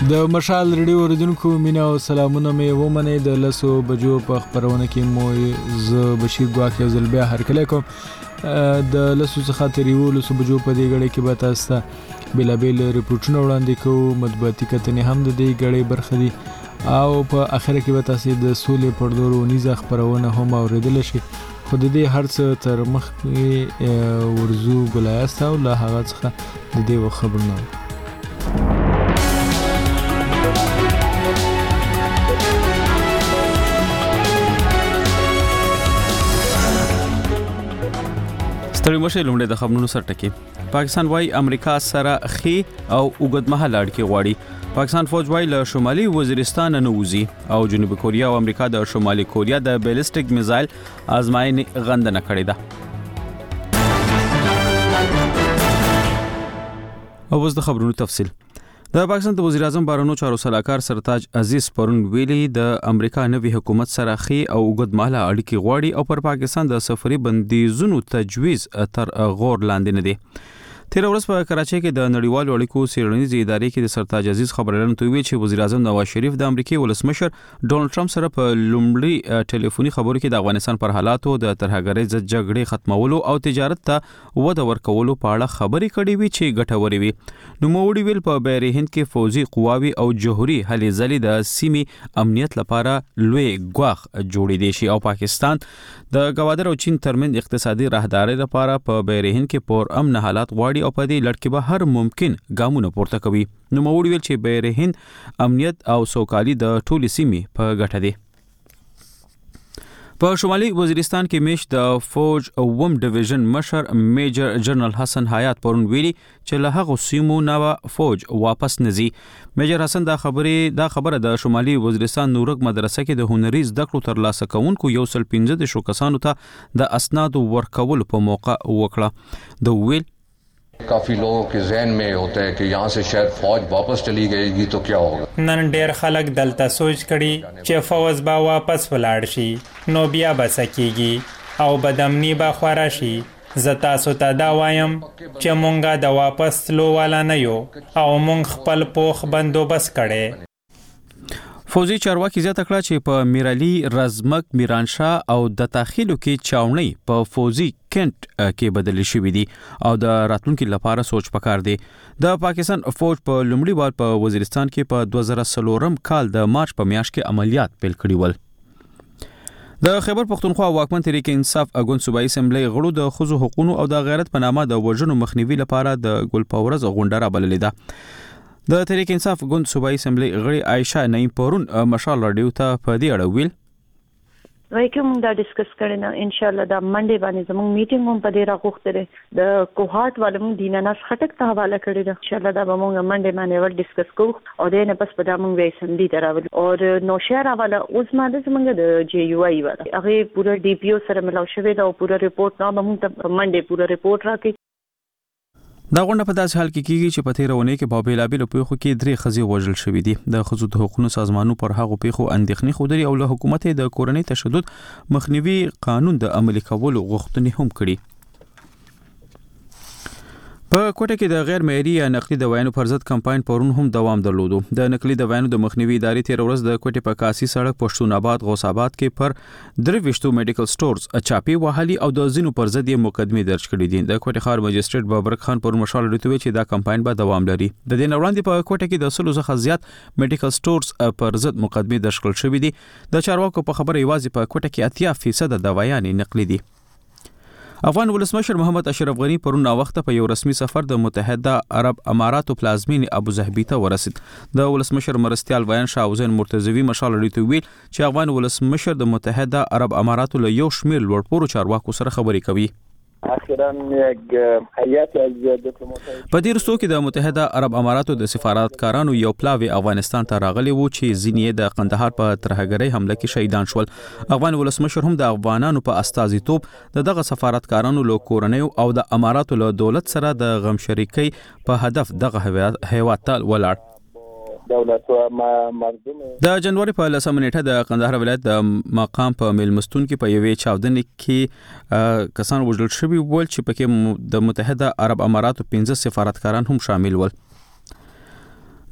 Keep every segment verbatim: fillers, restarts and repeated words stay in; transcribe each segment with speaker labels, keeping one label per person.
Speaker 1: د مشال ریډیو اوریدونکو مینا او سلامونه مې ومنئ. د لسو بجو په خبرونه کې مو ز بشیر ګواکې او زلبیا هرکلی کوم. د لسو څخه تر یولسو بجو په دې غړي کې به تاسو ته بېلابېل رپورټونه وړاندې کوو. مطبوعاتي کتنې هم د دې غړي برخه دي او په اخر کې به تاسو د سولې پر دورو نیزه خبرونه هم اوریدل شي. خو د دې هر څه تر مخ ورزو ګلایست او له هغه څخه د دې خبرونه ستړي مشه لومړی د خبرونو سر ټکی. پاکستان وايي امریکا سره خي او اوږدمهاله اړیکې غواړي. پاکستان فوج وايي له شمالي وزیرستان نه وځي او جنوبي کوریا او امریکا د شمالي کوریا د بیلسټیک میزایل آزمایښت غندنه کړې ده. او اوس د خبرونو تفصیل. د پاکستان د وزیر اعظم بهرنیو چارو سلاکار سرتاج عزیز پرون ویلي د امریکا نوي حکومت سره خي او اوږدمهاله اړیکې غواړي او پر پاکستان د سفري بندیزونو تجویز تر غور لاندې نه دي. تیر ورځ په کراچۍ کې د نړیوالو اړیکو څېړنیزې ادارې کې د سرتاج عزیز خبرلن توی چې وزیر اعظم نواز شریف د امریکای ولسمشر ډونالد ټرمپ سره په لومړي ټلیفوني خبرو کې د افغانستان پر حالاتو د ترهګرۍ ضد جګړې ختمولو او تجارت ته وده ورکولو په اړه خبرې کړې وي چې ګټورې وي. نوموړي ویل په بحر هند کې فوزي قواوي او جوهري هلې ځلې د سیمې امنیت لپاره لوی ګواښ جوړې دي شي او پاکستان د ګوادر او چین ترمن اقتصادي راهداري لپاره په بحر هند کې پر امن حالات غواړي او په دې لړ کې به هر ممکن ګامونه پورته کوي. نوموړي ویل چې بحر هند امنیت او سوکالي د ټولې سیمې په ګټه دي. په شمالي وزیرستان کې میش د فوج اوم ډیویژن مشر میجر جنرال حسن حیات پرون ویلي چې له هغو سیمو نوه فوج واپس نزي. میجر حسن دا خبرې دا خبره د شمالي وزیرستان نورک مدرسه کې د هنري زده کړو ترلاسه کوونکو یو سل پنځه دېرشو کسانو ته د اسنادو ورکولو په موقع وکړه. د ویل
Speaker 2: काफी लोगों के ज़हन में होता है कि यहाँ से शायद फौज वापस चली गएगी तो क्या होगा.
Speaker 3: नन ډیر خلک دلته سوچ کړي چې فوج با واپس ولاړ شي نو بیا به سکیږي او بدامنی به خورا شي. زه تاسو ته دا وایم چې مونږه د واپس تلو والا نه یو او مونږ خپل پوخ بندوبست کړي.
Speaker 1: فوزي چارواکي زیاته کړه چې په میرالي رزمک میرانشاه او د تاخیلو کې چاونۍ په فوزي کینټ کې بدل شوې دي او د راتلونکو لپاره سوچ پکار دی. د پاکستان فوج په لومړي وار په وزیرستان کې په دوه زره څلورم کال د مارچ په میاشت کې عملیات پیل کړي ول. د خیبر پختونخوا واکمن تحریک انصاف اګوند صوبایي اسمبلی غړو د ښځو حقوقو او د غیرت په نامه د وژنو مخنیوي لپاره د ګلپاورز غونډه رابللې ده. د تحریک انصاف ګوند صوبایي اسمبلی غړي عائشه نعیم پرون مشال رادیو ته په دې اړه ویل
Speaker 4: وای کوم دا ډیسکس کړي نه ان شاء الله دا منډه باندې زموږ میټینګ هم په دې راغوښته د کوهارت والم دیناناس خټک ته حواله کړی ده. ان شاء الله دا به موږ منډه باندې ور ډیسکس کوو او دې نه پس په دا موږ وې اسمبلی ته راول او نو شهر حواله اوس ماده زموږ د جی یو ای والا هغه پورا ډي پی او سره ملاو شوی دا او پورا ریپورت نو موږ ته منډه پورا ریپورت راکړي.
Speaker 1: دا غونډه په داسې حال کې کیږي چې په تیرونه کې په بیلابېلو پیښو کې درې ښځې وژل شوې دي. د ښځو د حقوقو سازمانونو پر هغو پیښو اندېښنې ښودلې او له حکومت د کورنۍ تشدد مخنیوي قانون د عملي کولو غوښتنې هم کړې. په کوټه کې د غیر معیاري یا نقلي دوايانو پر ضد کمپاین پرون هم دوام درلودو. د نقلي دوايانو د مخنیوي ادارې تیر ورځ د کوټه په کاسي سړک پښتون آباد غوث آباد کې پر درويشتو میډیکل سٹورز چاپی وهالي او د زینو پر ضد یې مقدمه درج کړې دي. د کوټه ښار مجستریټ بابرک خان پر مشال لري چې دا کمپاین به دوام لري. د دې وړاندې په کوټه کې د سلو څخه زیات میډیکل سٹورز پر ضد مقدمه درج کړل شوې دي. د چارواکو په خبره یوازې په کوټه کې اتیا فیصد دوايان نقلي دي. افغان ولسمشر محمد اشرف غنی پرون وخت په یو رسمي سفر د متحده عرب اماراتو پلازمین ابو ظبي ته ورسید. د ولسمشر مرستيال بیان شاه حسین مرتضوی مشال لري ته ویل چې افغان ولسمشر د متحده عرب اماراتو له یو شمېر لوړپوړو چارواکو سره خبرې کوي.
Speaker 5: اخیراً یک هیئت از دیپلمات‌های
Speaker 1: په دې وروستو کې د متحده عرب اماراتو د سفارتکارانو یو پلاوی افغانستان ته راغلی وو چې ځینې د قندهار په ترهګرۍ حمله کې شهیدان شول. افغان ولسمشر هم د افغانانو په استازیتوب د دغه سفارتکارانو له کورنۍ او د اماراتو له دولت سره د غم شریکۍ په هدف دغه هیواد ته ولاړ.
Speaker 5: دولت او مردم
Speaker 1: د جنوري په لسمه نیټه د قندهار ولایت د مقام په میلمستون کې په یوې چاودنې کې کسان وژل شوي ول چې پکې د متحده عرب اماراتو پنځه سفارتکاران هم شامل ول.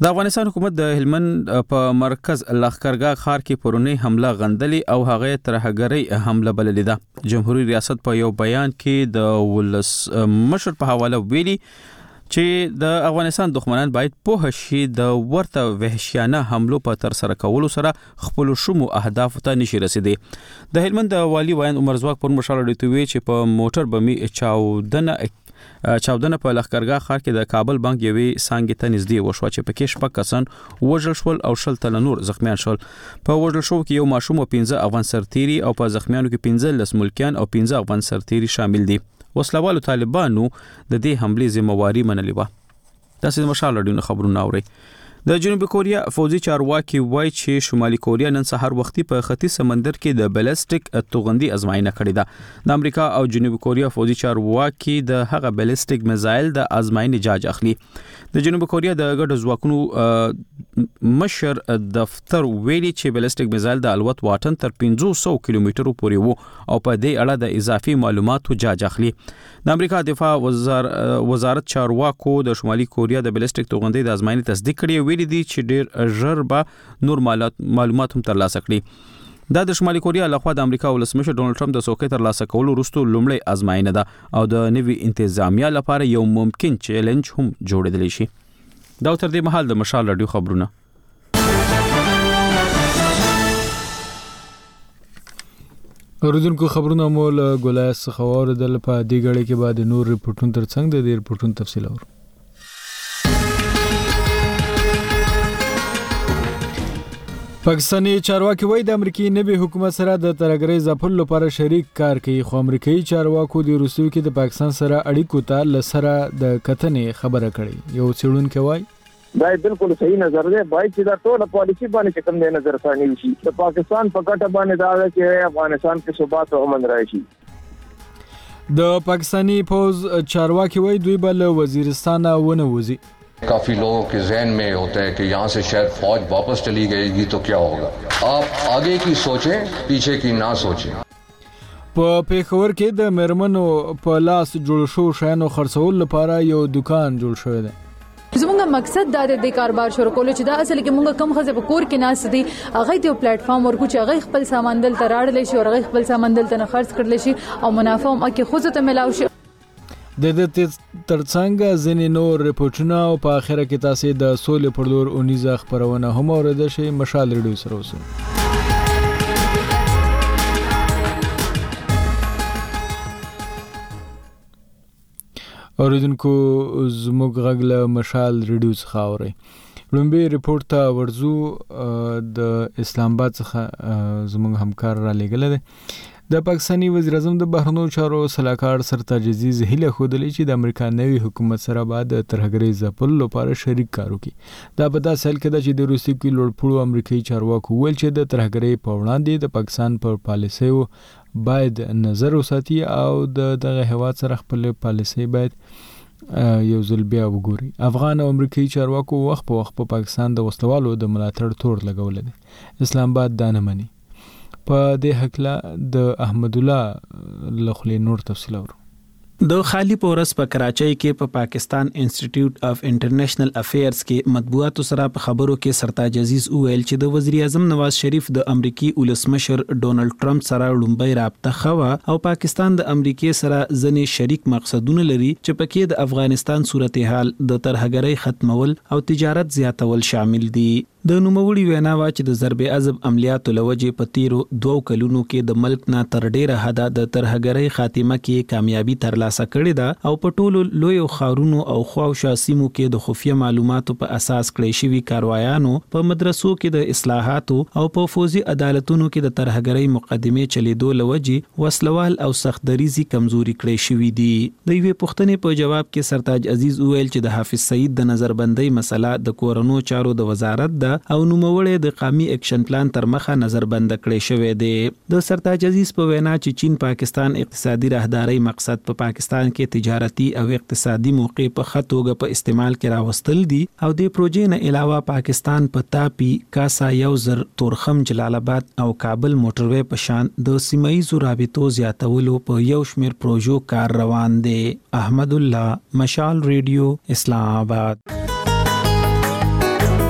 Speaker 1: د افغانستان حکومت د هلمند په مرکز لښکرګاه ښار کې پرونی حمله غندلې او هغه ترهګرۍ حمله بللې ده. جمهوریت ریاست په یو بیان کې د ولس مشر په حواله ویلي چې د افغانستان دښمنان باید پوه شي د ورته وحشیانه حملو په تر سره کولو سره خپل شومو اهداف ته نشي رسیدي. د هلمند والی وایند عمر زواک پر مشال ډیټوي چې په موټر بمي چاودنه چاودنه په لښکرګاه ښار کې د کابل بانک یوې څانګې ته نږدې وشوه چې پکې شپږ کسان وژل شول او شل تنه نور زخمیان شول. په وژل شوو کې یو ماشوم او پنځه افغان سرتیري او په زخمیانو کې پنځه لس ملکیان او پنځه افغان سرتیري شامل دي. وسلوالو طالبانو د دې حملې ذمہواری منلې و. تاسو د مشال رادیو خبرونه اورئ. د جنوبي کوریا فوجي چارواکي وایي چې شمالي کوریا نن سهار وختي په ختیځ سمندر کې د بالستیک توغندي ازمایښت کړې ده. د امریکا او جنوبي کوریا فوجي چارواکي د هغه بالستیک میزایل د ازمایښت جاج اخلي. د جنوبي کوریا د ګډ ځواکونو مشر دفتر ویلي چې بالستیک میزایل د الوت واټن تر پنځه سوه کیلومترو پورې وو او په دې اړه د اضافي معلوماتو جاج اخلي. د امریکا دفاع وزار وزارت چارواکو د شمالي کوریا د بالستیک توغندي د ازمایښت تصدیق کړی ویلي دي چې ډیر ژر به نور معلومات هم ترلاسه کړي. دا د شمالي کوریا لخوا د امریکا ولسمشر ډونالد ټرمپ د څوکۍ ترلاسه کولو وروسته لومړی ازمایښت ده او د نوي انتظامیه لپاره یو ممکن چیلنج هم جوړیدلی شي. دا تر دې مهال د مشال رادیو خبرونه.
Speaker 6: اوریدونکو خبرونه مول ګولایس خبر د لپاره دی غړي کې بعد نور ریپورتونو ترڅنګ د دې ریپورتونو تفصیل اورو. پاکستاني چارواکي وایي د امریکای نوي حکومت سره د ترهګرۍ ځپلو لپاره شریک کار کوي، خو امریکایي چارواکو د روسیې کې د پاکستان سره اړیکو ته لسره د کتنې خبره کړې. یو څېړونکی وایي
Speaker 5: دا بالکل صحیح نظر دی، باید چې دا ټول پالیسی باندې کوم دی نظر ثاني وشي. د پاکستان په کټه باندې دا چې افغانستان کې ثبات او امن راشي.
Speaker 6: د پاکستاني پوز چارواکي وایي دوی بل وزیرستان ونه وځي.
Speaker 2: काफी लोगों के जहन में होता है कि यहाँ से शायद फौज वापस चली गएगी तो क्या होगा. आप आगे की सोचें, पीछे की ना सोचें.
Speaker 6: په پیښور کې د مرمنو په لاس جوړ شو شایانو خرڅول لپاره یو دکان جوړ شوی دی.
Speaker 7: زموږ مقصد دا د کاروبار شروع کول چې دا اصل کې موږ کم خزه په کور کې ناس دي هغه د پلیټ فارم ورکو چې هغه خپل سامان دل تراړل شي او هغه خپل سامان دل ته خرڅ کړل شي او منافع هم کې خو ته ملاوي شي.
Speaker 6: د دې ترڅنګ ځینې نور ریپورتونه او په اخره کې تاسو د سولې پر لور اونیزه خبرونه هم اورئ شئ. مشال ریډیو سره اوسئ. اوریدونکو زموږ غږ له مشال ریډیو څخه اورئ. لومبي ریپورت ته ورزو د اسلام آباد څخه زموږ همکار را لېږلی دی. د پاکستاني وزیر اعظم د بهرنیو چارو سلاکار سرتاج عزیز هیله خوده چې د امریکا نوي حکومت سره بعد ترهګرۍ ځپلو لپاره شریک کار وکړي. دا په داسې حال کې ده چې د روسیې کې لوړپوړو امریکایي چارواکو وویل چې د ترهګرۍ په وړاندې د پاکستان پر پالیسیو باید نظر وساتي او د دغه هیواد سره خپل پالیسي باید یو ځل بیا وګوري. افغان او امریکایي چارواکو وخت په وخت په پاکستان د وسلوالو د ملاتړ تور لګولی دی. اسلام آباد دا نه مني. په دې حقله د احمد الله لخلې نور تفصیل اورو.
Speaker 8: د خالی پورس په کراچۍ کې په پا پاکستان انسټیټیوټ اف انټرنیشنل افیرز کې مطبوعاتو سره په خبرو کې سرتاج عزیز وویل چې د وزیر اعظم نواز شریف د امریکای ولسمشر ډونالد ټرمپ سره لومبۍ رابطه خوا او پاکستان د امریکای سره ځنې شریک مقصدونه لري چې پکې د افغانستان صورتحال د ترهګرۍ ختمول او تجارت زیاتول شامل دي. د نوموړي وینا وا چې د ضرب عضب عملیاتو لوجې په تیرو دوو کلونو کې د ملک نه تر ډیره حده د ترهګرۍ خاتمه کې کامیابی ترلاسه کړې ده او په ټولو لویو ښارونو او خواوشا سیمو کې د خفیه معلوماتو په اساس کړې شوي کاروایانو په مدرسو کې د اصلاحاتو او په فوزي عدالتونو کې د ترهګرۍ مقدمې چلیدو لوجې وسلوال او سختدریزي کمزوري کړې شوي دي. د یوې پوښتنې په جواب کې سرتاج عزیز وویل چې د حافظ سعید د نظربندۍ مسله د کورونو چارو د وزارت د او نوموړی د قومي اکشن پلان تر مخه نظربند کړی شوی دی. د سرتاج عزیز په وینا چې چین پاکستان اقتصادي راهداري مقصد په پاکستان کې تجارتي او اقتصادي موقع په خطوګه په استعمال کې راوستل دي او د پروژې نه علاوه پاکستان په تاپی کاسا یوزر تورخم جلال آباد او کابل موټروي په شان د سیمایي رابطو زیاتولو په یو شمیر پروژو کار روان دی. احمد الله، مشال ریډیو، اسلام آباد.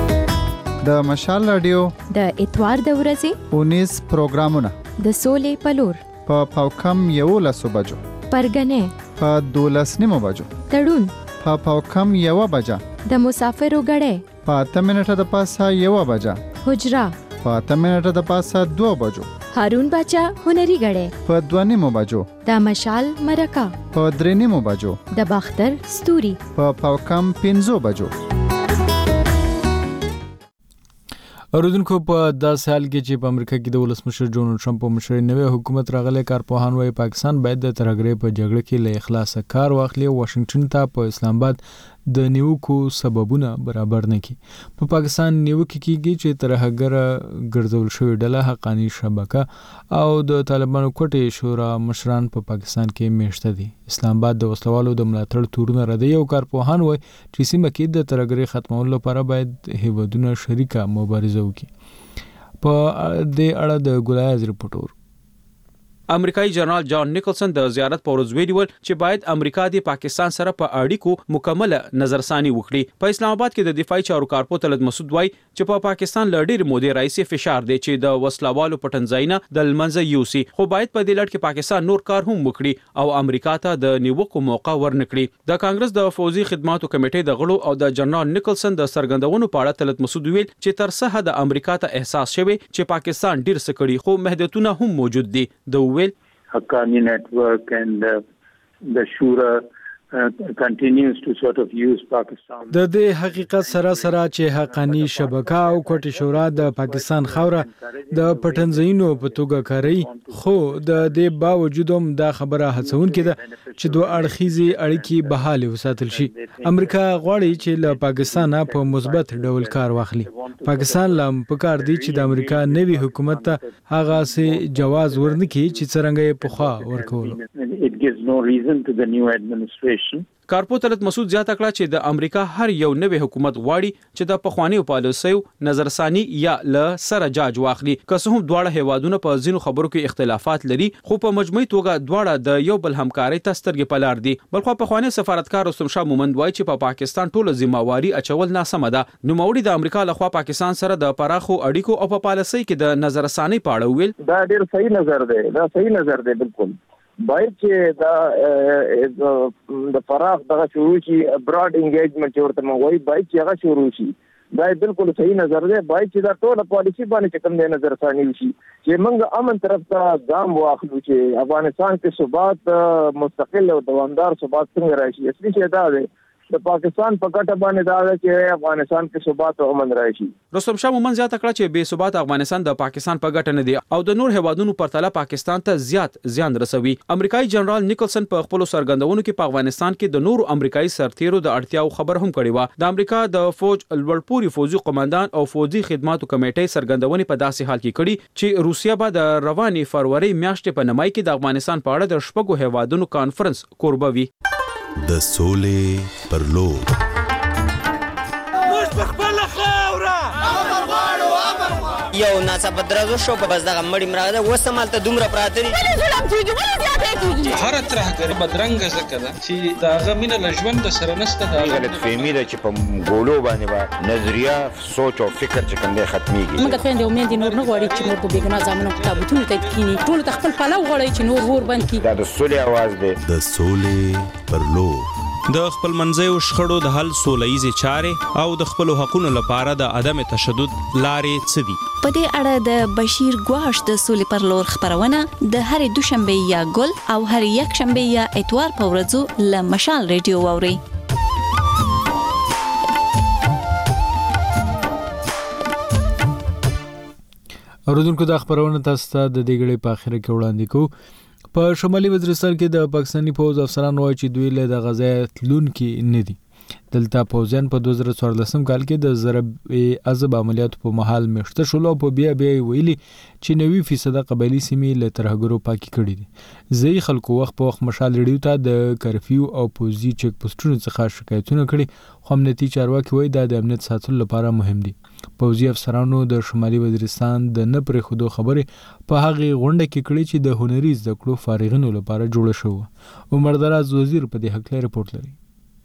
Speaker 9: د مشال رادیو
Speaker 10: د اتوار د ورځې
Speaker 9: اونیس پروګرامونه
Speaker 10: د سولې پلور
Speaker 9: په پاوکم یو لسو بجو
Speaker 10: پرګنې
Speaker 9: په دولس نیمو بجو
Speaker 10: تړون
Speaker 9: په پاوکم یو بجا
Speaker 10: د مسافرو غړې
Speaker 9: په اته منټه د پاسه یو بجا
Speaker 10: حجرا
Speaker 9: په اته منټه د پاسه دو بجو
Speaker 10: هارون باچا هنري غړې
Speaker 9: په دوه نیمو بجو
Speaker 10: د مشال مرکه
Speaker 9: په درې نیمو بجو
Speaker 10: د باختر ستوري
Speaker 9: په پاوکم پنځو بجو.
Speaker 6: اوردونکو په داسې حال کې چې په امریکا کې د ولسمشر ډونالډ ټرمپ په مشرۍ نوی حکومت راغلی، کارپوهان وايي پاکستان باید د ترهګرۍ په جګړه کې له اخلاصه کار واخلي او واشنگټن ته په اسلام آباد د نیوکو سببونه برابر نه کی. په پاکستان نیوکه کیږي چې ترهګر ګرځول شوی ډله حقانی شبکه او د طالبانو کوټې شورا مشران په پا پاکستان کې میشته دي. اسلام آباد د وسلوالو د ملاتړ تورونه ردی او کارپوهان وايي چې سیمه کې د ترهګرۍ ختمولو لپاره باید هیوادونه شریکه مبارزه وکړي. په دې اړه د ګلایز رپورټور
Speaker 1: امریکایي جنرال جان نیکلسن د زیارت په ورځ ویلي ول چې باید امریکا د پاکستان سره په اړیکو مکمل نظرثاني وکړي. په اسلام آباد کې د دفاعي چارو کارپو طلعت مسعود وايي چې په پاکستان ل ډېر مودې راځي فشار دی چې د وسلوالو پټنځاینا د لمنځه یوسي، خو باید په دې لړ کې پاکستان نور کار هم وکړي او امریکا ته د نیوکو موقع ورنکړي. د کانګرس د فوزي خدماتو کمیټې د غړو او د جنرال نیکلسن د سرګندونو په اړه طلعت مسعود ویل چې تر څه حد امریکا ته احساس شوی چې پاکستان ډیر څه کړي خو محدودیتونه هم موجود دي. د ویل
Speaker 11: Haqqani network and uh, the Shura uh, continues to sort of use Pakistan.
Speaker 6: د دې حقیقت سره سره چې حقانی شبکه او کوټه شورا د پاکستان خوره د پټنځینو په توګه کوي، خو د دې باوجود هم دا خبره هڅون کړه چې دوه اړخیزي اړیکې بحاله وساتل شي. امریکا غواړي چې له پاکستان په مثبت ډول کار واخلي. پاکستان لم پکار دی چې د امریکا نوي حکومت ته هغه سي جواز ورنکي چې څنګه په خوا ورکول.
Speaker 11: It gives no reason to the new administration.
Speaker 1: کارپو طلعت مسعود زیاته کړه چې د امریکا هر یو نوی حکومت غواړي چې د پخوانیو پالیسیو نظرثاني یا له سره جاج واخلي. که څه هم دواړه هیوادونه په ځینو خبرو کې اختلافات لري، خو په مجموعي توګه دواړه د یو بل همکارۍ ته سترګې په لار دي. بلخو پخوانی سفارتکار رستم شاه مومند وایي چې په پا پاکستان ټوله ذمہواری اچول ناسمه ده. نوموړي د امریکا لخوا پاکستان سره د پراخو اړیکو او په پالیسۍ کې د نظرثاني په اړه ویل
Speaker 5: دا ډیر صحیح نظر دی. دا صحیح نظر دی. بالکل باید چې دا د فراغ دغه شروع شي، براډ انګیجمنت ورته موږ باید چې هغه شروع شي. دا بالکل صحیح نظر دی. باید چې دا ټول پالیسی باندې چې کوم دی نظر ثاني وشي چې موږ امن طرف ته ګام واخلو چې افغانستان کې ثبات مستقل او دوامدار ثبات څنګه راشي. اصلي شی دا دی د پاکستان په ګټه باندې دا چې افغانستان کې ثبات او امن راشي.
Speaker 1: رستم شاه مومند زیاته کړه چې بې ثبات افغانستان د پاکستان په ګټه نه دی او د نور هیوادونو پرتله پاکستان ته زیات زیان رسوي. امریکایي جنرال نیکلسن په خپل سرګندونو کې په افغانستان کې د نورو امریکایي سرتیرو د اړتیاو خبر هم کړی و. د امریکا د فوج لوړپوړي فوجي قومندان او فوجي خدماتو کمیټې سرګندونې په داسې حال کې کړي چې روسیا به د رواني فروری میاشتې په نمای کې د افغانستان په اړه د شپږو هیوادونو کانفرنس کوربه وي.
Speaker 12: د سولې پر لور
Speaker 13: یو ناڅاپه درزو شو په بس دغه مړی مراغه وسه مالته دومره پراته دي
Speaker 14: هر ترهګر بدرنګ زکه ده چې داغه مینه لژوند د سره نسته. دا
Speaker 15: غلط فهمي ده چې په ګولو باندې با نظریه سوچ او فکر چې کوم دی ختميږي.
Speaker 16: موږ خويندې امید نور نه غواړي چې نور په بیګنا ځامنو کتابونه ته کینی ټول تخپل پلاو غواړي چې نور ور بند کی.
Speaker 15: دا د سولې आवाज دی.
Speaker 12: د سولې پر لور
Speaker 17: د خپل منځیو شخړو د حل سوله‌یزې چارې او د خپل حقوقو لپاره د عدم تشدد لارې څه دي.
Speaker 10: په دې اړه د بشیر ګواش د سولې پر لور خبرونه د هرې دوشنبه یا ګل او هر یک شنبه یا اتوار په ورځو له مشال ریډیو واوري.
Speaker 6: اوردونکو د خبرونه تاسو ته د دې غړي په اخر کې وړاندې کوو. په شمالي وزیرستان کې د پاکستاني پوځ افسران وایي چې دوی له د غزا تلونکي نه دي. دلته پوځیان په دوه زره څوارلسم کال کې د ضرب عذاب عملیاتو په محل مشته شول او په بیا بیا ویلي چې نوي فیصد قبایلی سیمې له ترهګرو پاکي کړي دي. ځای خلکو وخت په وخت مشال ریډیو ته د کرفیو او پوزي چک پوسټونو څخه شکایتونه کړي، خو امنیتي چارواکي وایي دا د امنیت ساتلو لپاره مهم دي. پوځي افسرانو د شمالي وزیرستان د نه پرې خودو خبرې په هغه غونډه کې کړي چې د هنري زده کړو فارغینو لپاره جوړه شوه. عمر دراز وزیر په دې حق لري رپورت لري.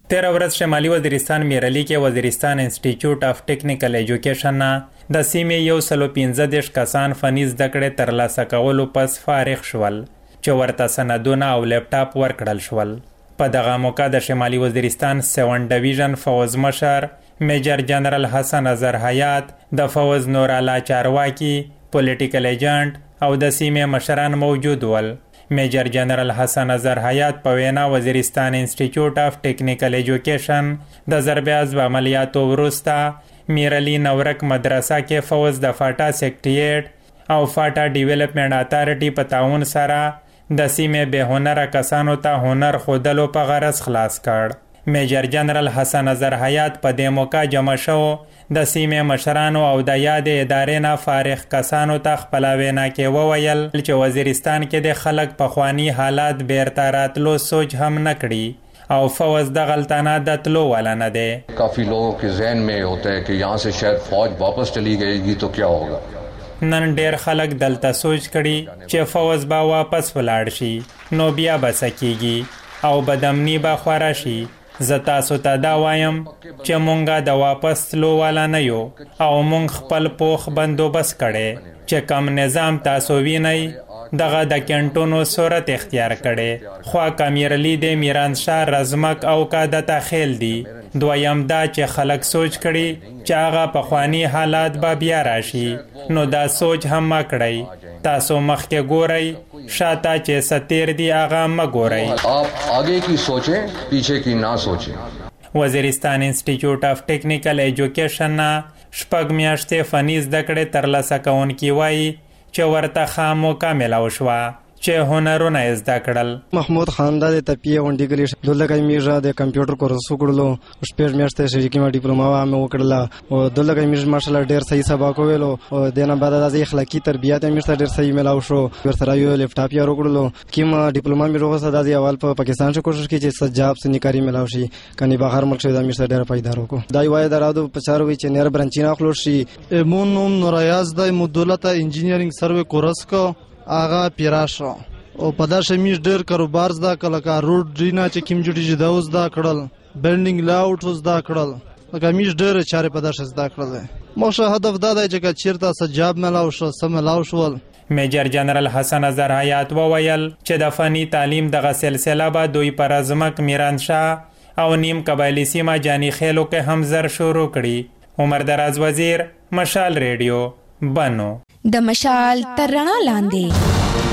Speaker 3: تیر ورځ شمالي وزیرستان میرعلی کې وزیرستان انسټیټیوټ اف ټیکنیکل ایجوکیشن نه د سیمې یو سلو پنځه دېرش کسان فني زده کړې ترلاسه کولو پس فارغ شول چې ورته سندونه او لیپټاپ ورکړل شول. په دغه موقع د شمالي وزیرستان سیون ډیویژن فوز مشر میجر جنرال حسن اظهر حیات، د فوز نور اعلی چارواکي، پولیټیکل ایجنټ او د سیمې مشران موجود ول. میجر جنرال حسن اظهر حیات په وینا وزیرستان انسټیټیوټ اف ټیکنیکل ایجوکیشن د ضرب عضب عملیاتو وروسته میرعلی نورک مدرسه کې فوز د فاټا سیکریټریټ او فاټا ډیولپمنٹ اتھارټي په تعاون سره د سیمې به هنره کسانو ته هنر خودلو په غرض خلاص کړ. میجر جنرال حسن اظهر حیات په دې موقع جمع شو د سیمې مشرانو او د یاد ادارې نه فارغ کسانو ته خپل وینا کې وویل چې وزیرستان کې د خلک په خوانی حالات بیرته راتلو سوچ هم نه کړي او فوز د غلطانه د تلو والا نه دی.
Speaker 2: کافی لوگوں کے ذہن میں ہوتا ہے کہ یہاں سے شاید فوج واپس چلی گئے گی تو کیا ہوگا.
Speaker 3: نن ډیر خلک دلته سوچ کړي چې فوز با واپس ولاړ شي نو بیا به څه کیږي او بدامني به خورا شي. زه تاسو ته دا وایم چې مونږه د واپس تلو والا نه یو او مونږ خپل پوخ بندوبست کړی چې کم نظام تاسو وینئ دغه د کینټونو صورت اختیار کړي. خوا کمیرلی د میرانشاه رزمک او کادته خیل دی. دویم دا چې خلک سوچ کړي چې هغه پخوانی حالات به بیا راشي نو دا سوچ هم ما کړی. تاسو مخکې ګورئ شاته چې ستیر دی هغه ما ګورئ.
Speaker 2: آپ آگے کی سوچیں پیچھے کی نہ سوچیں.
Speaker 3: وزیرستان انسټیټیوټ اف ټیکنیکل ایجوکیشن نه شپږ میاشتې فني زده کړې ترلاسه کوونکي وایي چې ورته ښه موقع میلاو شوه چې هنرونه زده کړل.
Speaker 18: محمود خان د تپی غونډې کړې دلته کې میژه د کمپیوټر کورس وکړلو شپږ میاشتې شریکي ما ډیپلوما مې وکړله او دلته کې میژه ماشاءالله ډېر صحیح سبق ویلو او دنه بعد د اخلاقی تربیت میژه ډېر صحیح میلاو شو. ورسره یو لیپټاپ یې وکړلو کیم ډیپلوما مې روغه صدا دی اول په پاکستان څخه کوشش کړي چې سجاب سنی کاری میلاو شي کني بهر ملک شه د میژه ډېر پایدار وکړو. دای وای درادو پچارو وی چې نیر برانچینا خلوص شي
Speaker 19: مون نوم نوریاز د مدولت انجینیرینګ سروې کورس کو آغا پیراشو او په دا شمیش ډېر کاروبار زده کړل کا روډ ډینا چې کیم جوړی جدا اوس دا کړل بلډینګ لاوټ اوس دا کړل لکه میش ډېر چارې په دا شز دا کړل. موشه هدف دا دی چې چیرته سجاب ملاو شو سم ملاو شول.
Speaker 3: میجر جنرال حسن اظهر حیات وویل چې د فني تعلیم دغه سلسله به دوی پر ازمک میرانشاه او نیم قبایلی سیمه جانی خیلو کې هم زر شروع کړي. عمر دراز وزیر، مشال ریډیو، بنو.
Speaker 20: د مشال تر رڼا لاندې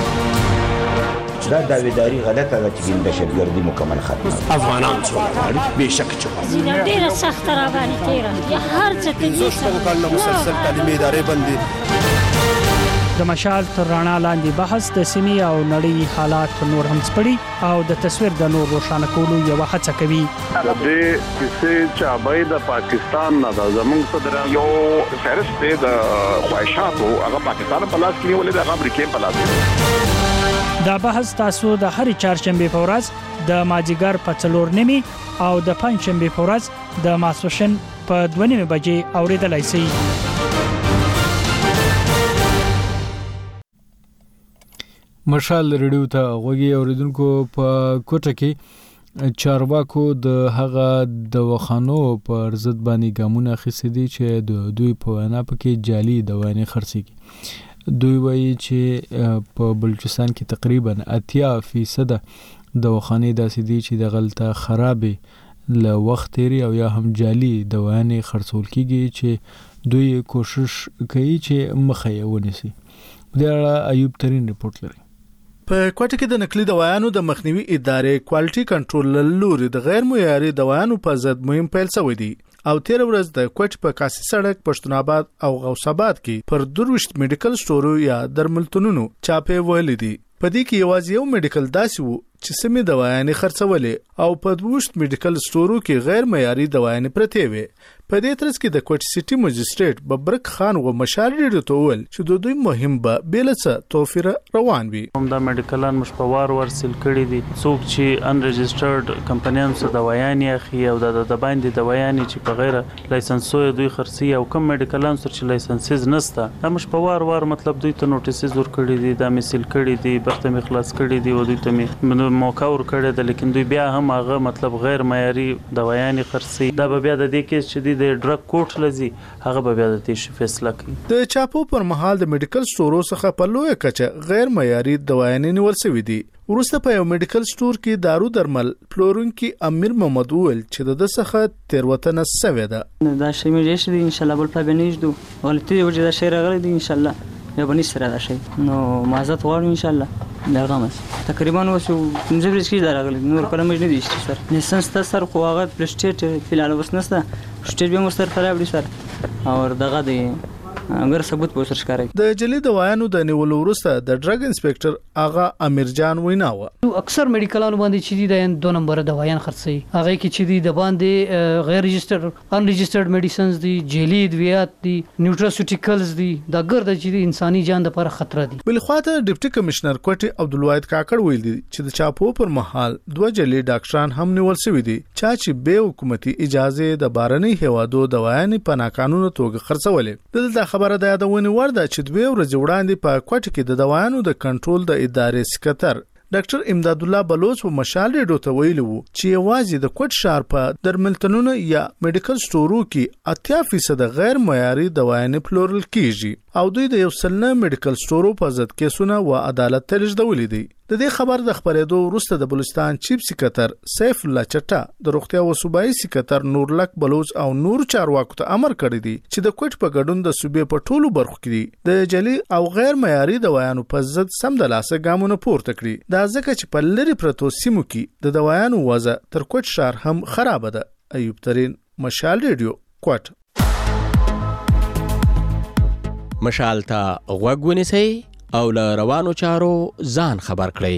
Speaker 15: دا داویداری غلطه ده چې دهشتګردي مکمل ختمه
Speaker 21: افغانان څومره بېشک چې
Speaker 22: ډېره سخته را باندې تېره یا هر څه کوي
Speaker 21: شپږ کال مسلسل تعلیمي ادارې بندي.
Speaker 23: د مشال تر رڼا لاندې بحث د سیمې او نړۍ حالات نور هم سپړي او د تصویر د نور روښانه کولو یوه هڅه کوي.
Speaker 24: د دې کیسې چابای د پاکستان نه د زموږ صدر یو فهرست دی د خواهشاتو هغه پاکستان په لاس کې نیولې د امریکا په لاس کې.
Speaker 23: دا بحث تاسو د هرې چهارشنبې په ورځ د مازدیګر په څلور نیمې او د پنجشنبې په ورځ د ماسپښین په دوه نیمې بجې اورېدلای شئ.
Speaker 6: مشال ریډیو ته غوږی اوریدونکو په کوټه کې چارواکو د هغه د وخانو پر ضد باندې ګامونه اخیستي دي چې د دوی په وینا پکې جعلي دوايانې خرڅېږي. دوی وایي چې په بلوچستان کې تقریبا اتیا فیصد د وخانې داسې دي چې د غلطه خرابې له وخت تیری او یا هم جعلي دوايانې خرڅول کیږي چې دوی کوشش کوي چې مخه یې ونیسي. د ایوب ترين رپورت لري.
Speaker 25: په کوټه کې د نقلي دوايانو د مخنیوي ادارې کوالټي کنټرول لوري د غیر معیاري دوايانو په ضد مهم پیل شوی دی او تیر ورځ د کوټ په کاسي سړک پښتون آباد او غوث آباد کې پر دروشت میډیکل سٹورو یا درملتونونو چاپه ویل دي. په دې کې یوازې یو میډیکل داسې وو چې سمې دوايانې خرڅولې او په دروشت میډیکل سٹورو کې غیر معیاري دوايانې پرته وي. په دې ترڅ کې د کوټ سټي مجستریټ ببرک خان و مشال ډیډو ته ول چې د دوی مهم به بیلڅه توفیر روان وي.
Speaker 26: هم د میډیکلان مشپوار ورسل کړي دي څوک چې ان ريجسترډ کمپنیانو څخه دوايانې اخی او د د باندې دوايانې چې په غیر لایسنسوي دوی خرڅي او کوم میډیکلان سره چې لایسنسز نشته د مشپوار ور مطلب دوی ته نوټیسز ور کړي دي د میسل کړي دي برته مخلاص کړي دي او دوی ته موقع ورکړی ده، لیکن دوی بیا هم هغه مطلب غیر معیاري دوايانې خرڅي. دا به بیا د دې کیس چې د ډرګ کوټ لزي هغه به بیا د تیش فیصله کوي.
Speaker 25: د چاپو پر مهال د میډیکل سټورو څخه په لوی کچه غیر معیاري دوايانې نیول شوې دي. ورسته په یو میډیکل سٹور کې دارو درمل پلورونکي امیر محمد وویل چې د څخه تیروتنه سوې ده.
Speaker 4: دا شی مې جوړ شي ان شاء الله بل په بنیږ دو ولته وجه دا شی راغلی دی ان شاء الله یا بنی سره دا شی نو معذرت غواړم ان شاء الله دا غمس تقریبا وسو موږ به شي دا راغلی نور کله مې نه دي سر لیسنس ته سر خو هغه پرسټیټ فلال وسنسته سټیټ به مو سر خراب دي سر اور دغه دی اگر ثبوت به سر ښکاري. د
Speaker 25: جلی دوايانو د نیولو وروسته د ډرګ انسپکټر آغا امیر جان ویناوه
Speaker 5: اکثر میډیکلانو باندې چې دي د دوه نمبر دوايان خرڅي هغه کې چې دي د باندې غیر ريجستر ان ريجسترد میډیسنز دي جلی ادویات دي نیوټراسیوټیکلز دي دا ګرد چې دي انساني جان د لپاره خطر دي.
Speaker 25: بل خواته ډیپټي کمشنر کوټي عبدالواحد کاکړ ویل دي چې د چاپو پر مهال دوه جلی ډاکټران هم نیول شوی دي چې به حکومتي اجازه د بارني هوادو دوايانې په ناقانونه توګه خرڅولې. د خبره د یادونه ورده چې دوی ورځ وړاندې په کوټ کې د دوايانو د کنټرول د ادارې سکرټر ډاکټر امداد الله بلوچ په مشال ریډیو ته ویلي وو چې یوازې د کوټ شهر په درملتونونو یا میډیکل سټورو کې اتیا فیصد غیر معیاري دوايانې پلورل کیږي او دوی د یو سلنه میډیکل سټورو په ضد کیسونه و عدالت ته لېږدولې دي. د دې خبر د خبرېدو وروسته د بلوچستان چیف سکرټر سیف الله چټا د روغتیا او صوبایي سکرټر نورلک بلوچ او نور چارواکو ته امر کړی دی چې د کوټ په ګډون د صوبې په ټولو برخو کې د جلی او غیر معیاري دوايانو په ضد سم د لاسه ګامونه پورته کړي. دا ځکه چې په لری پرتو سیمو کې د دوايانو وضع تر کوټ شهر هم خراب ده. ایوب ترين مشال ریډیو کوټ.
Speaker 7: مشال ته غوږ ونیسئ او له روانو چارو ځان خبر کړئ.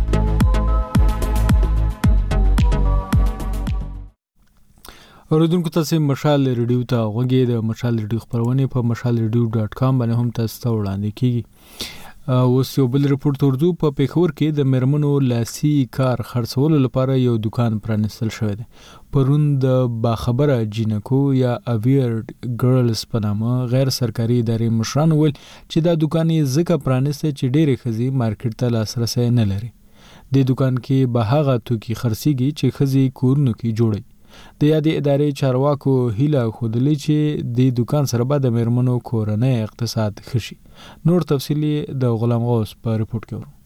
Speaker 6: اوریدونکو تاسو مشال ریډیو ته غوږی د مشال ریډیو خبرونه په مشال ریډیو ډاټ کام باندې هم تاسو ته وړاندې کیږي. اوس یو بل رپورت ورځو په پیښور کې د مرمنو لاسي کار خرڅولو لپاره یو دکان پرانستل شوی دی. پرون د باخبره جینکو یا اویرد ګرلز په نامه غیر سرکاري ادارې مشران ویل چې دا دکان یې ځکه پرانسته چې ډېرې ښځې مارکیټ ته لاسرسی نه لري. د دکان کې به هغه توکي خرڅېږي چې ښځې کورونو کې جوړي. د یادې ادارې چارواکو هیله ښودلې چې د دکان سره به د میرمنو کورنۍ اقتصاد ښه شي. نور تفصیلي د غلام غوث په رپورټ کې ورو.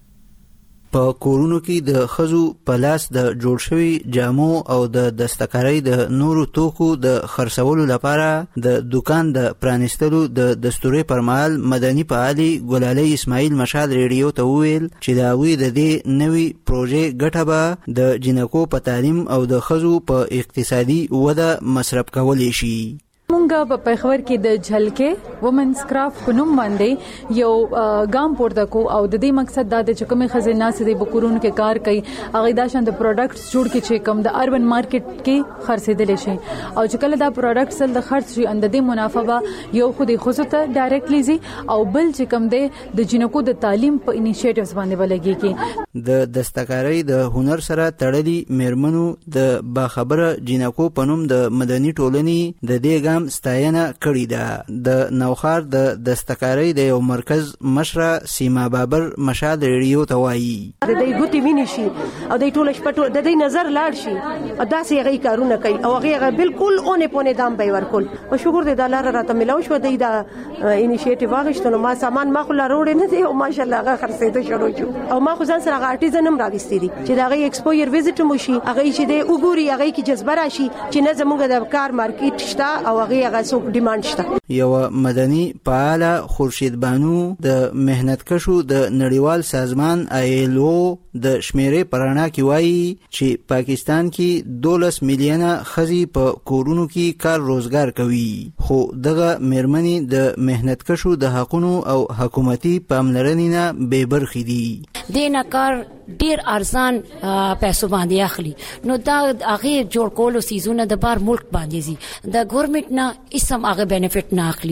Speaker 8: په کورونو کې د ښځو په لاس د جوړ شوي جامو او د دستکارۍ د نورو توکو د خرڅولو لپاره د دکان د پرانیستلو د دستورې پر مهال مدني فعالي ګلالۍ اسماعیل مشال ریډیو ته وویل چې د هغوی د دې نوي پروژې ګټه به د جینکو په تعلیم او د ښځو په اقتصادي وده مصرف کولی شي.
Speaker 9: مونږه په پیښور کې د جھلکې وومنز کرافټ په نوم باندې یو ګام پورته کو او د دې مقصد دا د چکمې خزانه سره د بکورونو کې کار کوي هغه دا شان د پروډکټس جوړ کې چې کم د اربن مارکیټ کې خرڅېدل شي او چې کله دا پروډکټس سل د خرڅ شي اند د منافع به یو خو د خصوص ته ډایرکټلی زی او بل چې کم د د جنکو د تعلیم په انیشیټیوز باندې ولګي کې
Speaker 8: د دستکارۍ د هنر سره تړلي میرمنو د باخبره جنکو په نوم د مدني ټولنې د دې ګام ستاینه کړې ده. د نوخار د دستکارۍ د یو مرکز مشره سیما بابر مشال ریډیو ته وایي
Speaker 11: د دې ګوتې ویني شي او د ټول شپټو د دې نظر لاړ شي او داسې هغه کارونه کوي او هغه بالکل اونې پونه دام به ورکول او شکر دې د لار راته ملاو شو د دا انیشیټیو واغښتنو ما سامان ما خو لا روړې نه دی او ماشالله هغه خرڅېده شروع شو او ما خو ځان سره هغه آرټیزن هم راوستي دي چې دا هغه ایکسپویر وزټ مو شي هغه چې د وګوري هغه کې جذبه راشي چې نه زموږ د کار مارکیټ شته او هغه هغه څوک ډیماند شته.
Speaker 8: یو مدني فعاله خورشید بانو د مهنتکشو د نړیوال سازمان آیلو د شمیرې پرانا کې وایي چې پاکستان کې دولس میلیونه ښځې په کورونو کې کار روزګار کوي خو دغه میرمنې د مهنتکشو د حقونو او حکومتي پاملرنې نه بې برخې دي.
Speaker 22: دینه کار ډیر ارزان پیسو باندې اخلي نو دا هغه جوړ کولو سیزونه د بار ملک باندې زی د ګورنمنت نه اسم هغه بینیفیټ نه اخلي.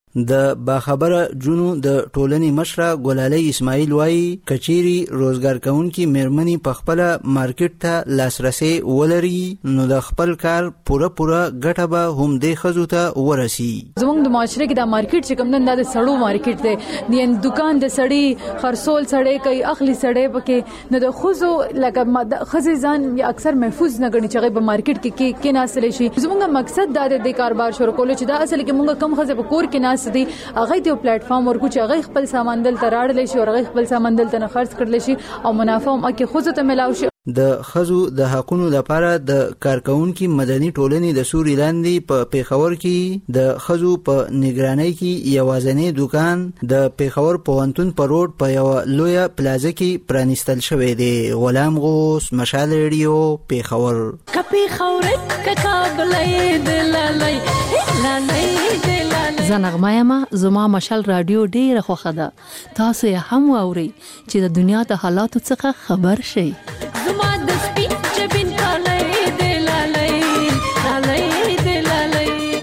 Speaker 8: د باخبره جونو د ټولنې مشره ګلالۍ اسماعیل وایي کچيري روزګار کوونکي میرمنې په خپل مارکیټ ته لاسرسي ولري نو د خپل کار پوره پوره ګټه به هم د خزو ته ورسي.
Speaker 9: زموږ د معاشره کې د مارکیټ چې کوم نه د سړو مارکیټ دی د دکان د سړی خرصول سړی کوي اخلي سړی پکې نو د خزو لکه خزي ځان اکثر محفوظ نه غني چې په مارکیټ کې کې ناسل شي. زموږ مقصد دا د کاروبار شروع کولو چې دا اصل کې موږ کم خزه په کور کې ناس دي هغه ته پلیټ فارم ورکو چې هغه خپل سامان دل تراړل شي او هغه خپل سامان دل ته خرڅ کړل شي او منافع هم کې خود ته ملاوي شي.
Speaker 8: د خزو د حقونو لپاره د کارکونکو مدني ټولنې د سوري لاندې په پیښور کې د خزو په نگرانۍ کې یوازنی دکان د پیښور پوهنتون په روډ په یو لوی پلازا کې پرانیستل شوی دی. غلام غوث، مشال ریډیو، پیښور.
Speaker 1: کپی خورت ککابلې دلالای لالای دلالای
Speaker 12: زنغمه ما زما مشال رادیو ډیره خوښه ده. تاسو یې هم واورئ چې د دنیا د حالاتو څخه خبر شئ.
Speaker 1: زما د سپین جبین کالای دلالای لالای دلالای.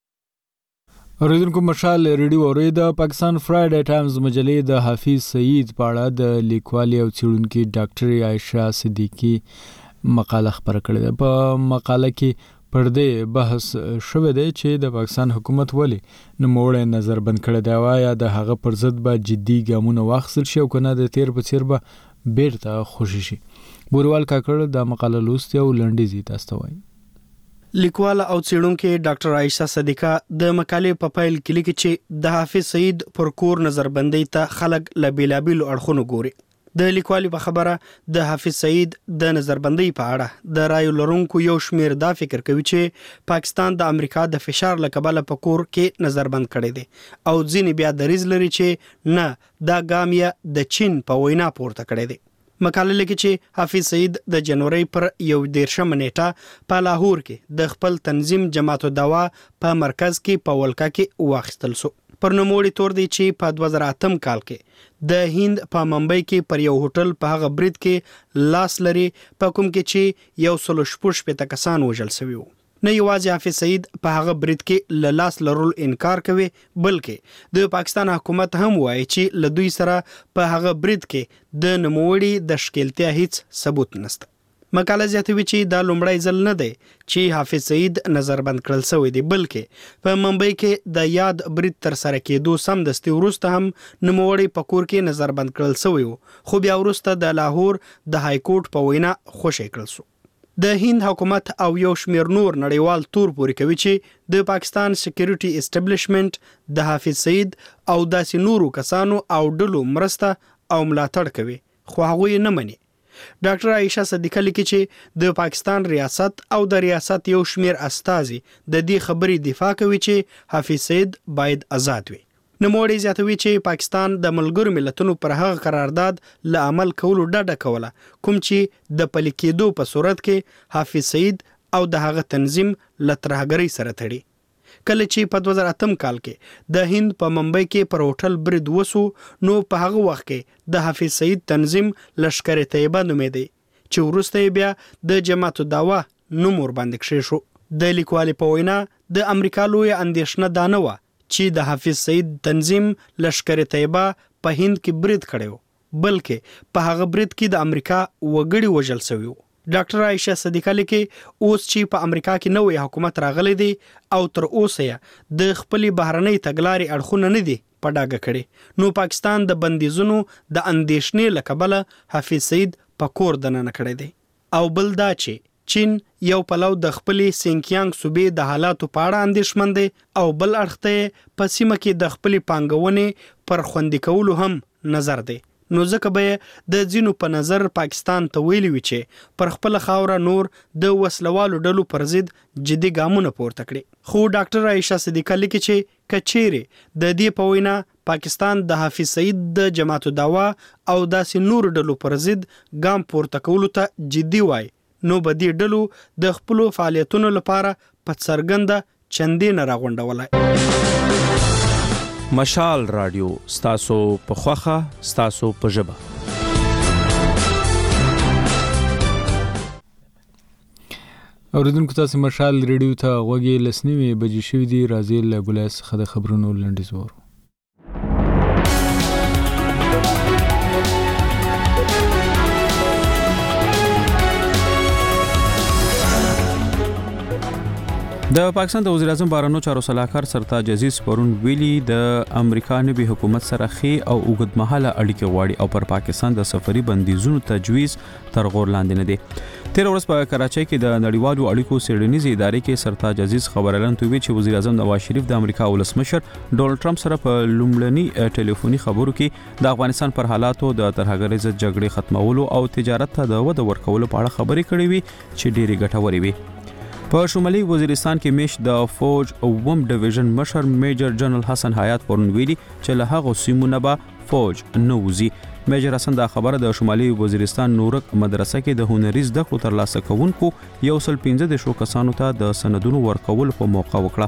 Speaker 6: اوریدونکو مشال ریډیو اوریدا پاکستان فرایډے ټایمز مجلې د حافظ سعید په اړه د لیکوالي او څېړونکي ډاکټر عائشه صدیقی مقاله خبره کړې ده. په مقاله کې پر دې بحث شوه دی چې د پاکستان حکومت ولی نوموړی نظر بند کړی دی او یا د هغه پر ضد به جدي ګامونه واخیستل شي او کنه د تیر په څیر به بیرته خوشی شي. بوروال کاکړ د مقاله لوستي او لنډیزي تاسو وایي.
Speaker 13: لیکواله او څېړونکې ډاکټر عائشه صدیقه د مقالې په پایل کې لیکي چې د حافظ سعید پر کور نظربندۍ ته خلک له بیلابیلو اړخونو ګوري. د لیکوالي په خبره د حافظ سعید د نظربندۍ په اړه د رایو لرونکو یو شمیر دا فکر کوي چې پاکستان د امریکا د فشار له کبله په کور کې نظربند کړی دی او ځینې بیا دریځ لري چې نه دا ګام یې د چین په وینا پورته کړی دی. مقاله لیکي چې حافظ سعید د جنوري پر یو دیرشم نیټه په لاهور کې د خپل تنظیم جماعت الدوا په مرکز کې په ولکه کې واخیستل شو. پر نوموړي تور دی چې په دوه زره اتم کال کې د هند په ممبئی کې پر یو هوټل په هغه برید کې لاس لري په کوم کې چې یو سل شپږ شپېته کسان وژل شوي وو. نه یوازې حافظ سعید په هغه برید کې له لاس لرلو انکار کوي بلکې د پاکستان حکومت هم وایي چې له دوی سره په هغه برید کې د نوموړي د ښکیلتیا هیڅ ثبوت نشته. مقاله زیاتوي چې دا لومړی ځل نه دی چې حافظ سعید نظربند کړل شوی دی بلکې په ممبئی کې د یاد برید تر سره کېدو سمدستي وروسته هم نوموړی په کور کې نظربند کړل شوی وو خو بیا وروسته د لاهور د های کورټ په وینا خوشی کړل شو. د هند حکومت او یو شمیر نور نړیوال تور پورې کوي چې د پاکستان سکیورټي اسټابلیشمنت د حافظ سعید او داسې نورو کسانو او ډلو مرسته او ملاتړ کوي خو هغوی نه مني. ډاکټر عائشه صدیقه لیکي چې د پاکستان ریاست او د ریاست یو شمیر استازي د دې خبرې دفاع کوي چې حافظ سعید باید آزاد وي. نوموړی زیاتوي چې پاکستان د ملګرو ملتونو پر هغه قرارداد له عمل کولو ډډه کوله کوم چې د پلي کېدو په صورت کې حافظ سعید او د هغه تنظیم له ترهګرۍ سره تړي. کله چې په دوه زره اتم کال کې د هند په ممبئی کې پر هوټل برید وسو نو په هغه وخت کې د حافظ سعید تنظیم لشکر طیبه نومېدی چې وروسته بیا د جماعت الدوا نوم ور باندې کښې شو. د لیکوالي په وینا د امریکا لوی اندېښنه دا نه وه چې د حافظ سعید تنظیم لشکر طیبه په هند کې برید کړی بلکې په هغه برید کې د امریکا وګړي وژل شوي وو. ډاکټر عائشه صدیقه لیکي اوس چې په امریکا کې نوې حکومت راغلی دی او تر اوسه یې د خپل بهرنۍ تګلارې اړخونه نه دي په ډاګه کړي نو پاکستان د بندیزونو د اندېښنې له کبله حافظ سعید په کور دننه کړی دی. او بل دا چې چین یو پلو د خپلې سینکیانګ صوبې د حالاتو په اړه اندېښمن دی او بل اړخ ته په سیمه کې د خپلې پانګونې پر خوندي کولو هم نظر دی. نو ځکه به د ځینو په نظر پاکستان ته ویلي وي چې پر خپل خاوره نور د وسلوالو ډلو پر ضد جدي ګامونه پورته کړي. خو ډاکټر عائشه صدیقه لیکي چې کچېره د دې په وینا پاکستان د حافظ سعید د جماعت الدوا او داسې نور ډلو پر ضد ګام پورته کولو ته جدي وای نو به دې ډلو د خپل فعالیتونو لپاره په څرګنده چندې نه راغونډولای.
Speaker 14: مشال رادیو ستاسو په خوخه ستاسو په ژبه.
Speaker 6: اوریدونکو تاسو مشال ریډیو ته غوږی لسنیوي بجې شوې دي. راځي له ګولای څخه د خبرونو لنډیز وورو.
Speaker 14: د پاکستان د وزیر اعظم بهرنیو چارو سلاکار سرتاج عزیز پرون ویلي د امریکا نوي حکومت سره خي او اوږدمهاله اړیکې غواړي او پر پاکستان د سفري بندیزونو تجویز تر غور لاندې نه دي. تیر ورځ په کراچۍ کې د نړیوالو اړیکو سیډنیز ادارې کې سرتاج عزیز خبرلن توی چې وزیر اعظم نواز شریف د امریکا ولسمشر ډونالد ټرمپ سره په لومړني ټلیفوني خبرو کې د افغانستان پر حالاتو د ترهګریز جګړې ختمولو او تجارت ته د وده ورکولو په اړه خبرې کړې وي چې ډېری ګټورې وي. په شمالي وزیرستان کې میش د فوج اوم ډیویژن مشر میجر جنرال حسن حیات پرون ویلي چې له هغه سیمونه به فوج نه وځي. میجر حسن دا خبره د شمالي وزیرستان نورک مدرسه کې د هنري زده کړو ترلاسه کوونکو یو سل پنځه د شو کسانو ته د سندونو ورکول په موقع وکړه.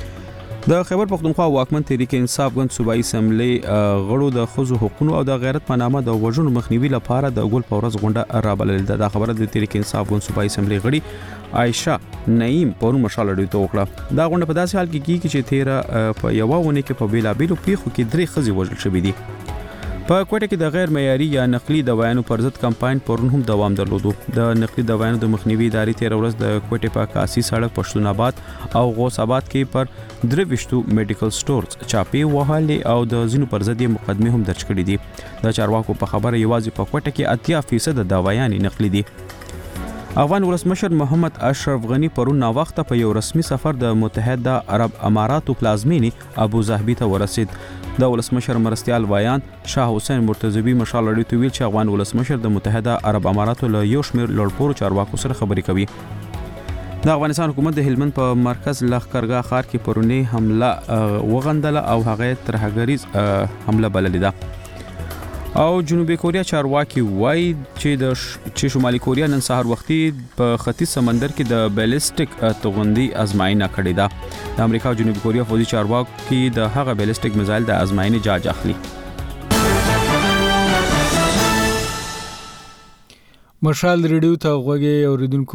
Speaker 14: د خیبر پختونخوا واکمن تحریک انصاف ګوند صوبایي اسمبلی غړو د ښځو حقوقو او د غیرت په نامه د وژنو مخنیوي لپاره د ګل په ورځ غونډه رابلل. دا خبره د تحریک انصاف ګوند صوبایي اسمبلی غړي عائشه نعیم پرون مشال اړیو ته وکړه. دا غونډه په داسې حال کې کیږي چې تیره په یوه ونه کې په بیلابیلو پیښو کې درې ښځې وژل شوې دي. په کوټه کې د غیر معیاري یا نقلي دوايانو پر ضد کمپاین پرون هم دوام درلودو. د نقلي دوايانو د مخنیوي ادارې تیر ورځ د کوټه په کاسي سړک پښتون آباد او غوث آباد کې پر درې وشتو میډیکل سٹورز چاپی وهالي او د زینو پر ضد مقدمه هم درج کړې دي. د چارواکو په خبره یوازې په کوټه کې اتیا فیصد دوايان نقلي دي. افغان ولسمشر محمد اشرف غنی پرون نا وخت په یو رسمي سفر د متحده عرب اماراتو پلازمینی ابو ظبي ته ورسید. د ولسمشر مرستيال وایان شاه حسین مرتضوی مشال اړیو ته ویل چې افغان ولسمشر د متحده عرب اماراتو له یو شمېر لوړپوړو چارواکو سره خبرې کوي. د افغانستان حکومت د هلمند په مرکز لښکرګاه ښار کې پرونی حمله وغندله او هغه ترهګریز حمله بللې ده. او جنوبي کوریا چارواکي وایي چې د چې شمالي کوریا نن سهار وختي په ختیځ سمندر کې د بیلسټیک توغندي ازمایښت کړې ده. د امریکا او جنوبي کوریا فوجي چارواکي د هغه بیلسټیک میزایل د ازمایښت جاج اخلي.
Speaker 6: مشال ریډیو ته غوږی اوریدونکو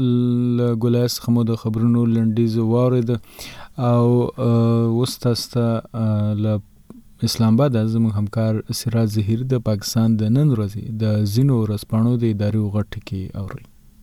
Speaker 6: ګولاس خمو د خبرونو لنډیز واورید او وستاسته ل اسلام آباد زموږ همکار سراج ظهیر د پاکستان د نن ورځې د زینو ورځپاڼو د ادارې غټ کې اوري.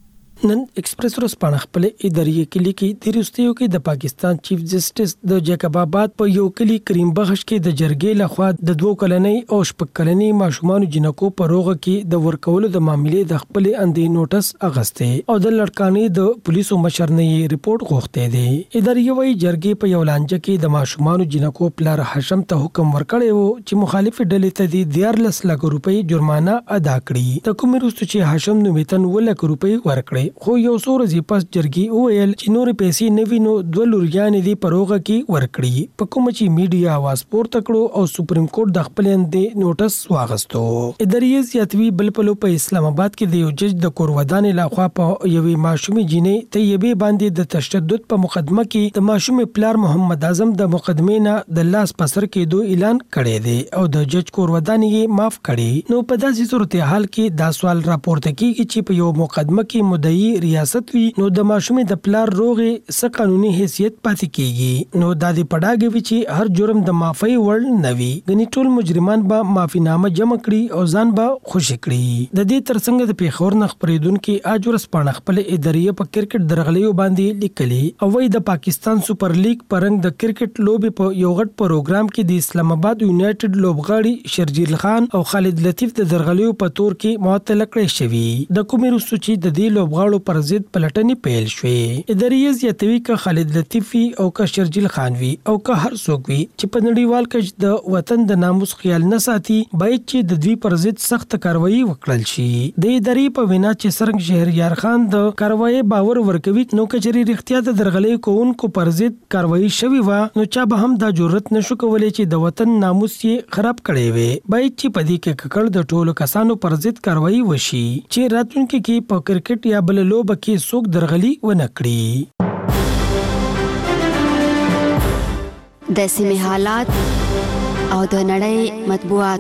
Speaker 2: نن ایکسپریس ورځپاڼه خپل ادارې کې لیکي د ریاستیو کې د پاکستان چیف جسټس د جیکب آباد په یو کلی کریم بخش کې د جرګې لخوا د دوه کلنۍ او شپږ کلنۍ ماشومان جنکو په روغه کې د ورکولو د معاملې د خپل اندې نوټس اغسته او د لړکانې د پولیسو مشر نه ریپورت غوښته دي. ادارې وایي جرګې په یو لانجه کې د ماشومان جنکو پلار حشم ته حکم ورکړی وو چې مخالف ډلې ته د دیارلس لک روپۍ جرمانه ادا کړي. د کوم وروسته چې حشم نو ویتن ولک روپۍ ورکړي خو یو څو ورځې پس جرګې وویل چې نور پیسې نوي نو دوه لوریانې دي پروغه کې ورکړي. په کوم چې میډیا आवाज پورته کړو او سپریم کورټ د خپل اندې نوټس واغستو. ادارې زیاتوي بل په لو په اسلام آباد کې د یو جج د کورودان لخوا په یوې ماشومې جینې طیبه باندې د تشدد په مقدمه کې د ماشومې پلار محمد اعظم د مقدمې نه د لاس پسر کېدو اعلان کړی دی او د جج کورودان یې معاف کړي. نو په داسې صورتحال کې دا سوال راپورته کیږي چې په یو مقدمه کې مدعي ریاست وی نو د ماشومې د پلار روغې څه قانوني حیثیت پاتې کیږي. نو د دې پړاګې وی چې هر جرم د معافي وړ نوي غني ټول مجرمان به معافینامه جمع کړي او ځان به خوشی کړي. د دې ترڅنګ د پیښور نخ پریدونکو اجور سپانه خپل ادارې په کرکټ درغلیو باندې لیکلي او وی د پاکستان سپر لیګ پرنګ د کرکټ لوبي په یو غټ پروګرام کې د اسلام آباد یونایټډ لوبغاړي شرجیل خان او خالد لطیف د درغلیو په تور کې معطل کړی شوی. د کومې رسو چې د دې لوبغاړو پر ضد پلټنې پیل شوې. ادارې زیاتوي ک خالد لطیفي او ک شرجیل خانوي او ک هر څوک وي چې په نړیوال کچ د وطن د ناموس خیال نه ساتي باید چې د دوی پر ضد سخت کاروایی وکړل شي. د ادارې په وینا چې سرنګ شهریار خان د کاروایی باور ورکوي نو کچري رښتیا د درغلې کوونکو پر ضد کاروایی شوی و نو چا به هم دا جرأت نشو کولای چې د وطن ناموس یې خراب کړي وي. باید چې په دې کې ککړ د ټولو کسانو پر ضد کاروایی وشي چې راتلونکي کې په کرکټ یا بل لوب کې څوک درغلي ونه کړي.
Speaker 10: د سیمې حالات او د نړۍ مطبوعات.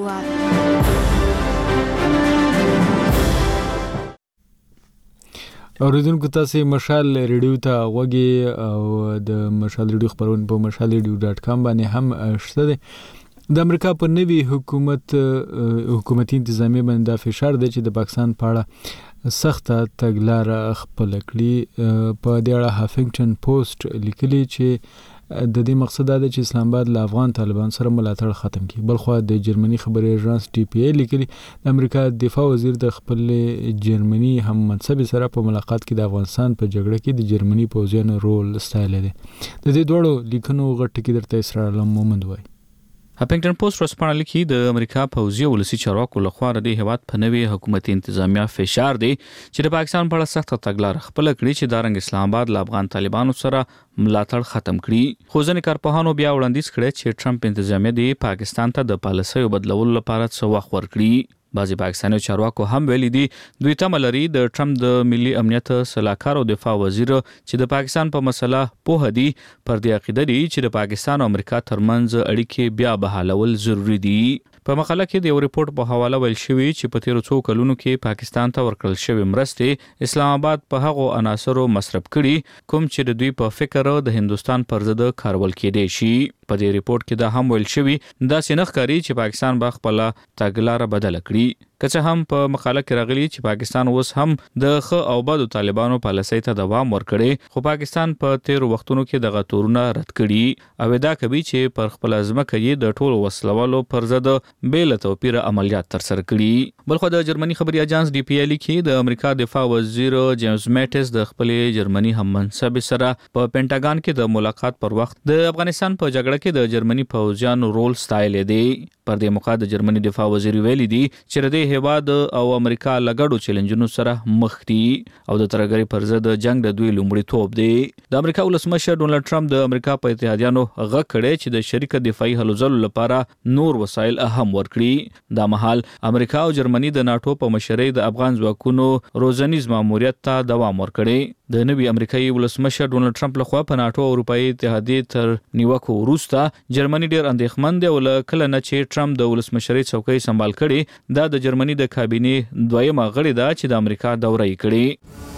Speaker 6: اوریدونکو تاسو مشال ریډیو ته غوږی او د مشال ریډیو خبرونه په مشال ریډیو ډاټ کام باندې هم شته دي. د امریکا په نوي حکومت حکومتي انتظامیه باندې د فشار دی چې د پاکستان په اړه سخته تګلاره خپل کړي. په دې اړه هافنګټن پوسټ لیکلي چې د دې مقصد دا دی چې اسلام آباد له افغان طالبان سره ملاتړ ختم کړي. بلخو د جرمني خبري ایجنس ټي پی ای لیکلي د امریکا دفاع وزیر د خپل جرمني هم منصب سره په ملاقات کې د افغانستان په جګړه کې د جرمني پوځیانو رول ستایل دي. د دې دوړو لیکنو غټ کې درته اسرار علم مومند وای.
Speaker 14: هافنګټن پوسټ ورسپانل کې د امریکا پوځي ولسی چارواکو لخوا د هیواد په نوي حکومتي انتظامیه فشار دی چې د پاکستان په اړه سخت تګلارې خپل کړي چې دارنګ اسلام آباد له افغان طالبانو سره ملاتړ ختم کړي. خو ځینې کارپوهانو بیا وړاندیز کړی چې ټرمپ انتظامیه دی پاکستان ته د پالیسیو بدلولو لپاره څه وخت ورکړي. بعضی پاکستاني چارواکو هم ویلي دي دوی تمه لري د ټرمپ د ملي امنیت صلاحکار او دفاع وزیر چې د پاکستان په مسله پوه دي پر دې عقیده دي چې د پاکستان او امریکا ترمنځ اړیکې بیا بحالول ضروری دي. په مقاله کې د یو ریپورت په حواله ویل شوی چې په تیرو څو کلونو کې پاکستان ته ورکړل شوی مرستې اسلام آباد په هغو عناصرو مصرف کړي کوم چې د دوی په فکر د هندستان پر ضد کارول کېدای شي. په دې ریپورت کې دا هم ویل شوی دا سینخ کاری چې پاکستان به خپل تګلارې بدل کړي. که څه هم په مقاله کې راغلي چې پاکستان اوس هم د خ او بد طالبانو پالیسۍ ته دوام ورکړي خو پاکستان په تیرو وختونو کې دغه تورونه رد کړي او دا کوي چې پر خپل ځمکه یې د ټولو وسلوالو پر ضد بیل توپیر عملیات تر سره کړي. بلخو د جرمني خبري اژانس ډي پی ای لیکي د امریکا دفاع وزیر جیمز میټس د خپل جرمني هم منصب سره په پینټاګان کې د ملاقات پر وخت د افغانستان په جګړه کې د جرمني پوځیانو رول ستایل دی. پر دې موخه د جرمني دفاع وزیر ویلي دی چې د هیواد او امریکا لګړو چیلنجونو سره مخ دي او د ترګری پر ضد جنگ د دوی لومړی توپ دی. د امریکا ولسمشر ډونالد ټرمپ د امریکا په اتحادیانو غږ کړی چې د شریک دفاعي هلو ځلو لپاره نور وسایل اهم ورکړي. دا مهال امریکا او جرمني د ناتو په مشرۍ د افغان ځواکونو روزنیز ماموریت ته دوام ورکړي. د نوي امریکایي ولسمشر ډونالد ټرمپ لخوا په ناتو او اروپאי اتحادیه تر نیوکو وروسته جرمني ډیر اندېښمن دی او کله نه چې ټرمپ د ولسمشرۍ څوکۍ سمبال کړي دا د جرمني د کابینې دویمه غړي ده چې د امریکا دوره یې کړي.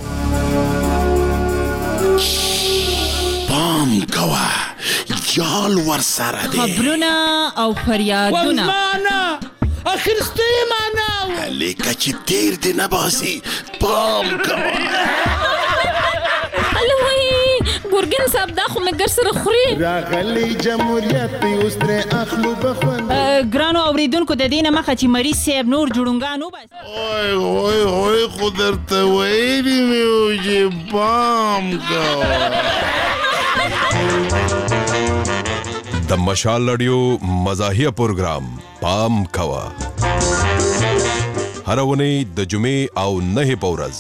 Speaker 3: پام کوه جال ور سره دی
Speaker 16: خبرونه او فریادونه
Speaker 3: اخر ستې معنا لیکه چې تیر دی نه باسي پام کوه
Speaker 1: ګورګین صاحب دا خو مګر سره خوري
Speaker 3: راغلی جمهوریت اوس تر اخلو بخون
Speaker 16: ګرانو اوریدونکو د دینه مخه چې مریض صاحب نور جوړونګانو بس
Speaker 3: اوه اوه اوه قدرت ویلی میو چې بام
Speaker 17: کا د مشال رادیو مزاحیه پروگرام پام کوا هر ونی د جمعې او نه پورز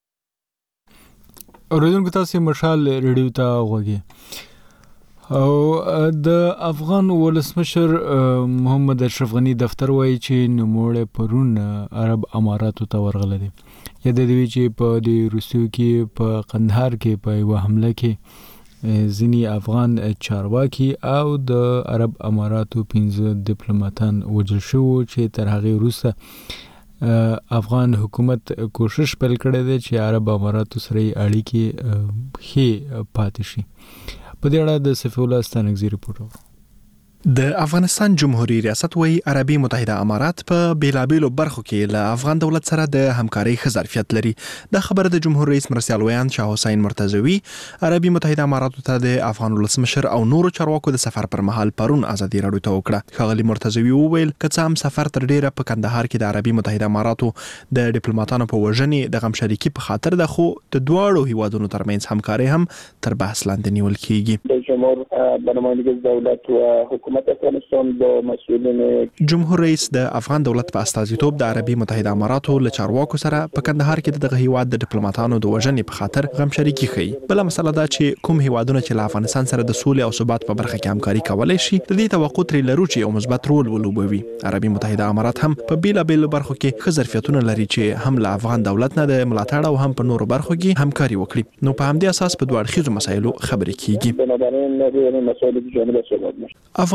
Speaker 6: اوریدونکو تاسو مشال ریډیو ته غوږی او د افغان ولسمشر محمد اشرف غنی دفتر وایي چې نوموړی پرون عرب اماراتو ته ورغلی دی. یا د دوی چې په د روسیو کې په قندهار کې په یوه حمله کې ځینی افغان چارواکي او د عرب اماراتو پنځه ډیپلوماټان وژل شوي چې تر هغې وروسته افغان حکومت کوشش پیل کړی دی چې عرب اماراتو سره اړیکې ښې پاتې شي. په دې اړه د صفی الله ستانکزي ریپورټ.
Speaker 18: د افغانستان جمهوریت ریاست وایي عربي متحده امارات په بیلابیلو برخو کې له افغان دولت سره د همکارۍ ښه ظرفیت لري. دا خبره د جمهور رئیس مرستیال ویاند شاه حسین مرتضوي عربي متحده اماراتو ته د افغان ولسمشر او نورو چارواکو د سفر پر مهال پرون ازادي راډیو ته وکړه. ښاغلي مرتضوي وویل که څه هم سفر تر ډیره په کندهار کې د عربي متحده اماراتو د ډیپلوماټانو په وژنې د غم شریکي په خاطر ده خو د دواړو هیوادونو ترمنځ همکاري هم تر بحث لاندې نیول کیږي.
Speaker 24: د جمهور برنامه‌ریزی دولت او حکومت افغانستان با مسئولین
Speaker 18: جمهور رئیس د افغان دولت په استازیتوب د عربي متحده اماراتو له چارواکو سره په کندهار کې دغه هیواد د ډیپلوماټانو د وژنې په خاطر غم شریکي ښیي. بله مسله دا چې کوم هیوادونه چې له افغانستان سره د سولې او ثبات په برخه کې همکاري کولی شي د دې توقع ترې لرو چې یو مثبت رول ولوبوي. عربي متحده امارات هم په بیلابیلو برخو کې ښه ظرفیتونه لري چې هم له افغان دولت نه د ملاتړ او هم په نورو برخو کې همکاري وکړي. نو په همدې اساس په دوه اړخیزو مسایلو خبرې کیږي.
Speaker 24: بنابراین مسائل جامع صحبت میشه.
Speaker 18: افغان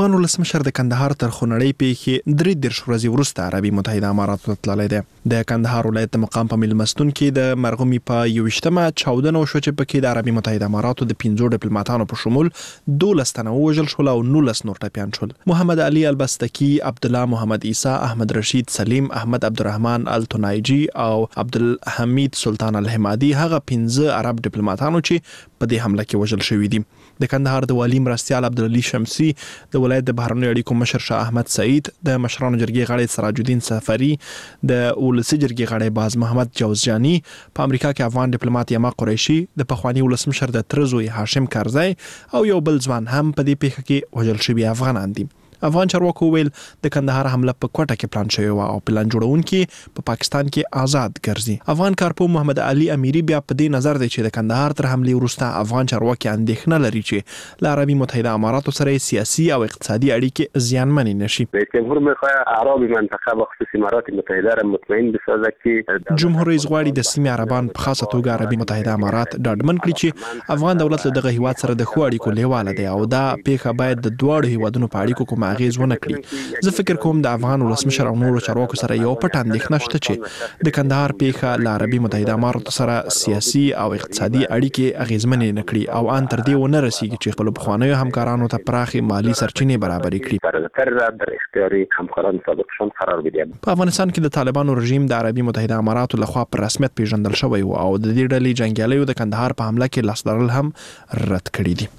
Speaker 18: افغان ولسمشر د کندهار تر خونړۍ پیښې درې دېرش ورځې وروسته عربي متحده اماراتو ته تللی دی. د کندهار ولایت د مقام په میلمستون کې د مرغومي په یوویشتمه چاودنه وشوه چې پکې د عربي متحده اماراتو د پنځو ډیپلوماټانو په شمول دولس تنه ووژل شول او نولس نور ټپیان شول. محمد علي البستکي، عبدالله محمد عیسی، احمد رشید سلیم، احمد عبدالرحمن التونایجي او عبدالحمید سلطان الحمادي هغه پنځه عرب ډیپلوماټانو چې په دې حمله کې وژل شوي دي. د کندهار د والي مرستیال عبدالعلي شمسي، د ولایت د بهرنیو اړیکو مشر شاه احمد سعید، د مشرانو جرګې غړی سراج الدین سفری، د ولسي جرګې غړی باز محمد جوزجاني، په امریکا کې افغان ډیپلوماټ یما قریشي، د پخواني ولسمشر د ترزوی هاشم کرزی او یو بل ځوان هم په دې پیښه کې وژل شوي افغانان دي. افغان چارواکو ویل د کندهار حمله په کوټه کې پلان شوی و او پلان جوړونکي په پا پاکستان کې آزاد ګرځي. افغان کارپو محمد علي امیری بیا په دې نظر دی چې د کندهار تر حمله وروسته افغان چارواکي اندېښنه لري چې له عربي متحده اماراتو سره سیاسي او اقتصادي اړیکې زیانمنې نشي.
Speaker 15: جمهور میخواد عربی منطقه به خصوص امارات متحده را مطمئن بسازه که
Speaker 18: جمهور رئیس غواړي د سیمې عربان په خاصه توګه عربي متحده امارات ډاډمن کړي چې افغان دولت له دغه هیواد سره د ښو اړیکو لیواله دی او دا پیښه باید د دواړو هیوادونو په اړیکو کوم اغیز ونه کړي. زه فکر کوم د افغان ولسمشر او نورو چارواکو سره یو پټ اندېښنه شته چې د کندهار پیښه له عربي متحده اماراتو سره سیاسي او اقتصادي اړیکې اغیزمنې نه کړي او ان تر دې ونه رسیږي چې خپل پخوانیو همکارانو ته پراخې مالی سرچینې برابرې کړي. په افغانستان کې د طالبانو رژیم د عربي متحده اماراتو لخوا په رسمیت پیژندل شوی و او د دې ډلې جنګیالیو د کندهار په حمله کې لاس لرل هم رد کړي دي.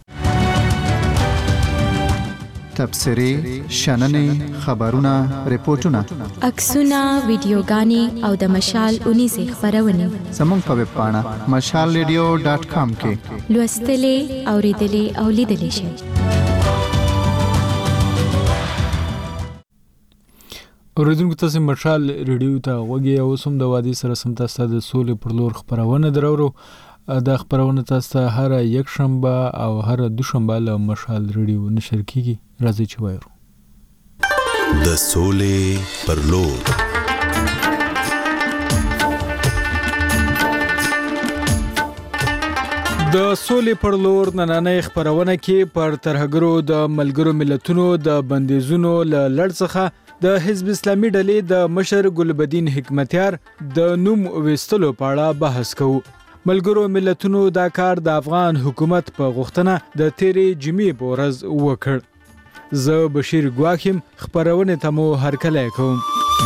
Speaker 19: تبصرې، شننې، خبرونه، ریپورتونه،
Speaker 20: عکسونه، ویډیوګانې او د مشال اونیزې خبرونه
Speaker 19: زموږ په ویب پاڼه مشال ریډیو ډاټ کام کې
Speaker 20: لوستلې، اوریدلې او لیدلې شئ.
Speaker 6: اوریدونکو تاسو مشال ریډیو ته غوږی او سم د وادي سره سم تاسو د سولې پر لور خبرونه درورو. دا خبرونه تاسو هر یک شنبه او هر دوشنبه له مشال ریډیو نشر کیږي. راځي چې وایو
Speaker 17: د سولې پر لور.
Speaker 6: د سولې پر لور نننۍ خبرونه کې پر ترهګرو د ملګرو ملتونو د بندیزونو له لړ څخه د حزب اسلامي ډلې د مشر ګلبدین حکمتیار د نوم وستلو په اړه بحث کوو. ملګرو ملتونو دا کار د افغان حکومت په غوښتنه د تیرې جمعې په ورځ وکړ. زه بشیر ګواخیم خبرونه ته مو هرکلی کوم.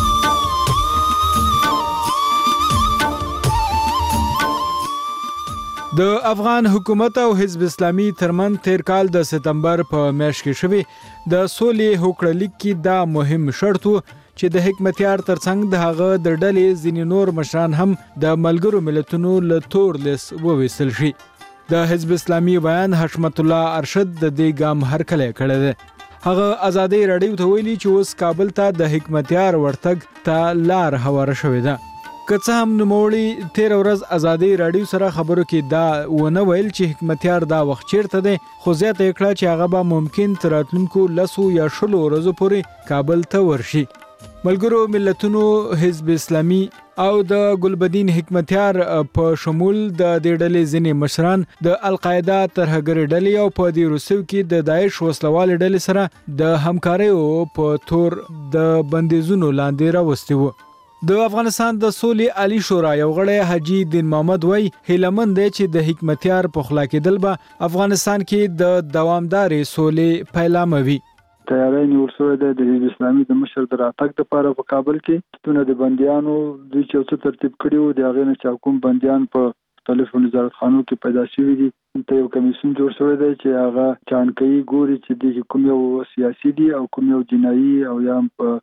Speaker 6: د افغان حکومت او حزب اسلامي ترمن تیر کال د سپتمبر په میاشت کې شوی د سولې هوکړه لیک کې دا مهم شرط و چې د حکمتیار ترڅنګ د هغه د ډلې ځینې نور مشران هم د ملګرو ملتونو له تور لیس وویستل شي. د حزب اسلامي بیان حشمت الله ارشد د دې ګام هرکلی کړی دی. هغه ازادي رادیو ته ویلي چې اوس کابل ته د حکمتیار ورتګ ته لار هواره شوې ده. که څه هم نوموړي تیر ورځ ازادي رادیو سره خبرو کې دا ونه ویل چې حکمتیار دا وخت چیرته دی، خو زیاته یې کړه چې هغه به ممکن تر راتلونکو لسو یا شلو ورځو پورې کابل ته ورشي. ملګرو ملتونو، حزب اسلامي او د ګلبدین حکمتیار په شمول د دې ډلې ځینې مشران د القاعده ترهګر ډلې او په دې روسو کې د داعش وسلوال ډلې سره د همکاریو په تور د بندیزونو لاندې راوستي وو. د افغانستان د سولې عالی شورا یو غړی حاجی دین محمد وای هیلمن دی چې د حکمتیار په خلا کېدل به افغانستان کې د دوامدارې سولې پیلامه وي.
Speaker 21: تیاری نیول شوی دی د حزب اسلامي د مشر د راتګ لپاره په کابل کې ستونه د بندیانو دوی چې څه ترتیب کړي وو د هغې نه چې کوم بندیان په مختلفو نظارتخانو کې پیدا شوي دي ته یو کمیسیون جوړ شوی دی چې هغه چانکوي ګوري چې دغه کوم یو سیاسي دي او کوم یو جنایي او یا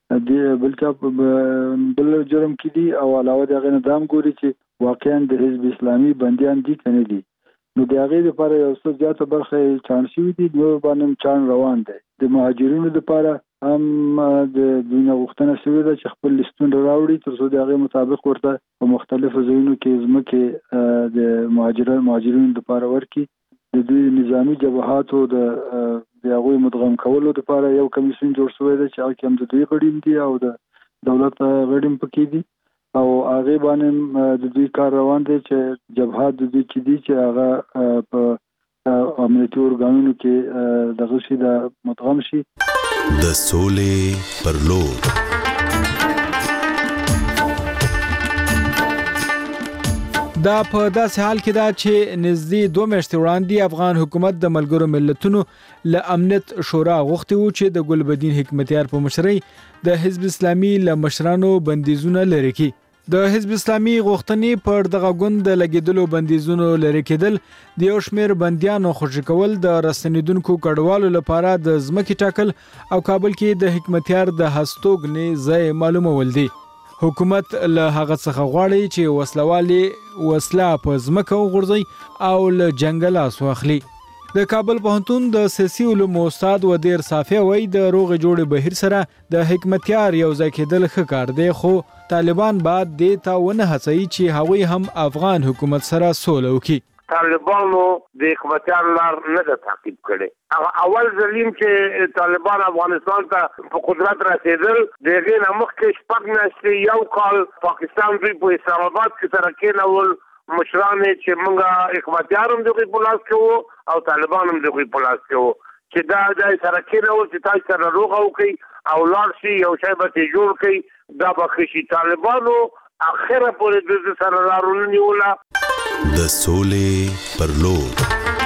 Speaker 21: د بل چا بل جرم کې دي او علاوه د هغې نه دا هم ګوري چې واقعا د حزب اسلامي بندیان دي که نه دي. نو د هغې لپاره یو څه زیاته برخه یې چاڼ شوي دي، نور باندې هم چاڼ روان دی. د مهاجرینو لپاره هم د دوی نه غوښتنه شوې ده چې خپل لیستونه راوړي تر څو د هغې مطابق ورته په مختلفو ځایونو کې ځمکې د مهاجرینو لپاره ورکړي. د دوی نظامي جبهاتو د هغوی مدغم کولو لپاره یو کمیسیون جوړ شوی دی چې هغه کې هم د دوی غړي دي او د دولت غړي هم پکې دي او هغې باندې د دوی کار روان دی چې جبهات د دوی چې دي چې هغه په امنیتي ارګانونو کې دغه شي د مدغم شي.
Speaker 17: د سولې پر لور.
Speaker 6: دا په داسې حال کې دا چې نږدې دوه میاشتې وړاندې افغان حکومت د ملګرو ملتونو له امنیت شورا غوښتي وو چې د ګلبدین حکمتیار په مشرۍ د حزب اسلامي له مشرانو بندیزونه لرې کړي. د حزب اسلامي غوښتنې پر دغه ګوند د لګیدلو بندیزونو لرې کېدل، د یو شمېر بندیانو خوشي کول، د راستنیدونکو کډوالو لپاره د ځمکې ټاکل او کابل کې د حکمتیار د هستوګنې ځای معلومول دي. حکومت له هغه څخه غواړي چې وسلوالي وسله په ځمکه وغورځي او له جنګله واخلي. د کابل پوهنتون د سیاسي علومو استاد ودیر صافی وایي د روغې جوړې بهیر سره د حکمتیار یو ځای کېدل ښه کار دی، خو طالبان بعد دې ته ونه هڅوي چې هغوی هم افغان حکومت سره سوله وکړي.
Speaker 4: طالبانو د حکمتیار لار نه ده تعقیب کړي. هغه اول ظلم چې طالبان افغانستان ته په قدرت رسېدل، د هغې نه مخکې شپږ میاشتې یو کال پاکستان دوی په اسلام آباد کې سره کېنول مشران چې موږ حکمتیار هم دغوی په لاس کې وو او طالبان هم دغوی په لاس کې وو چې دا د سره کېنول چې تاسو سره روغه وکړي او لاړ شي، یو شی به ترې جوړ کړي، دا به ښه شي. طالبانو اخره پورې د سره لار ونه نیوله.
Speaker 17: د سولې پر لور.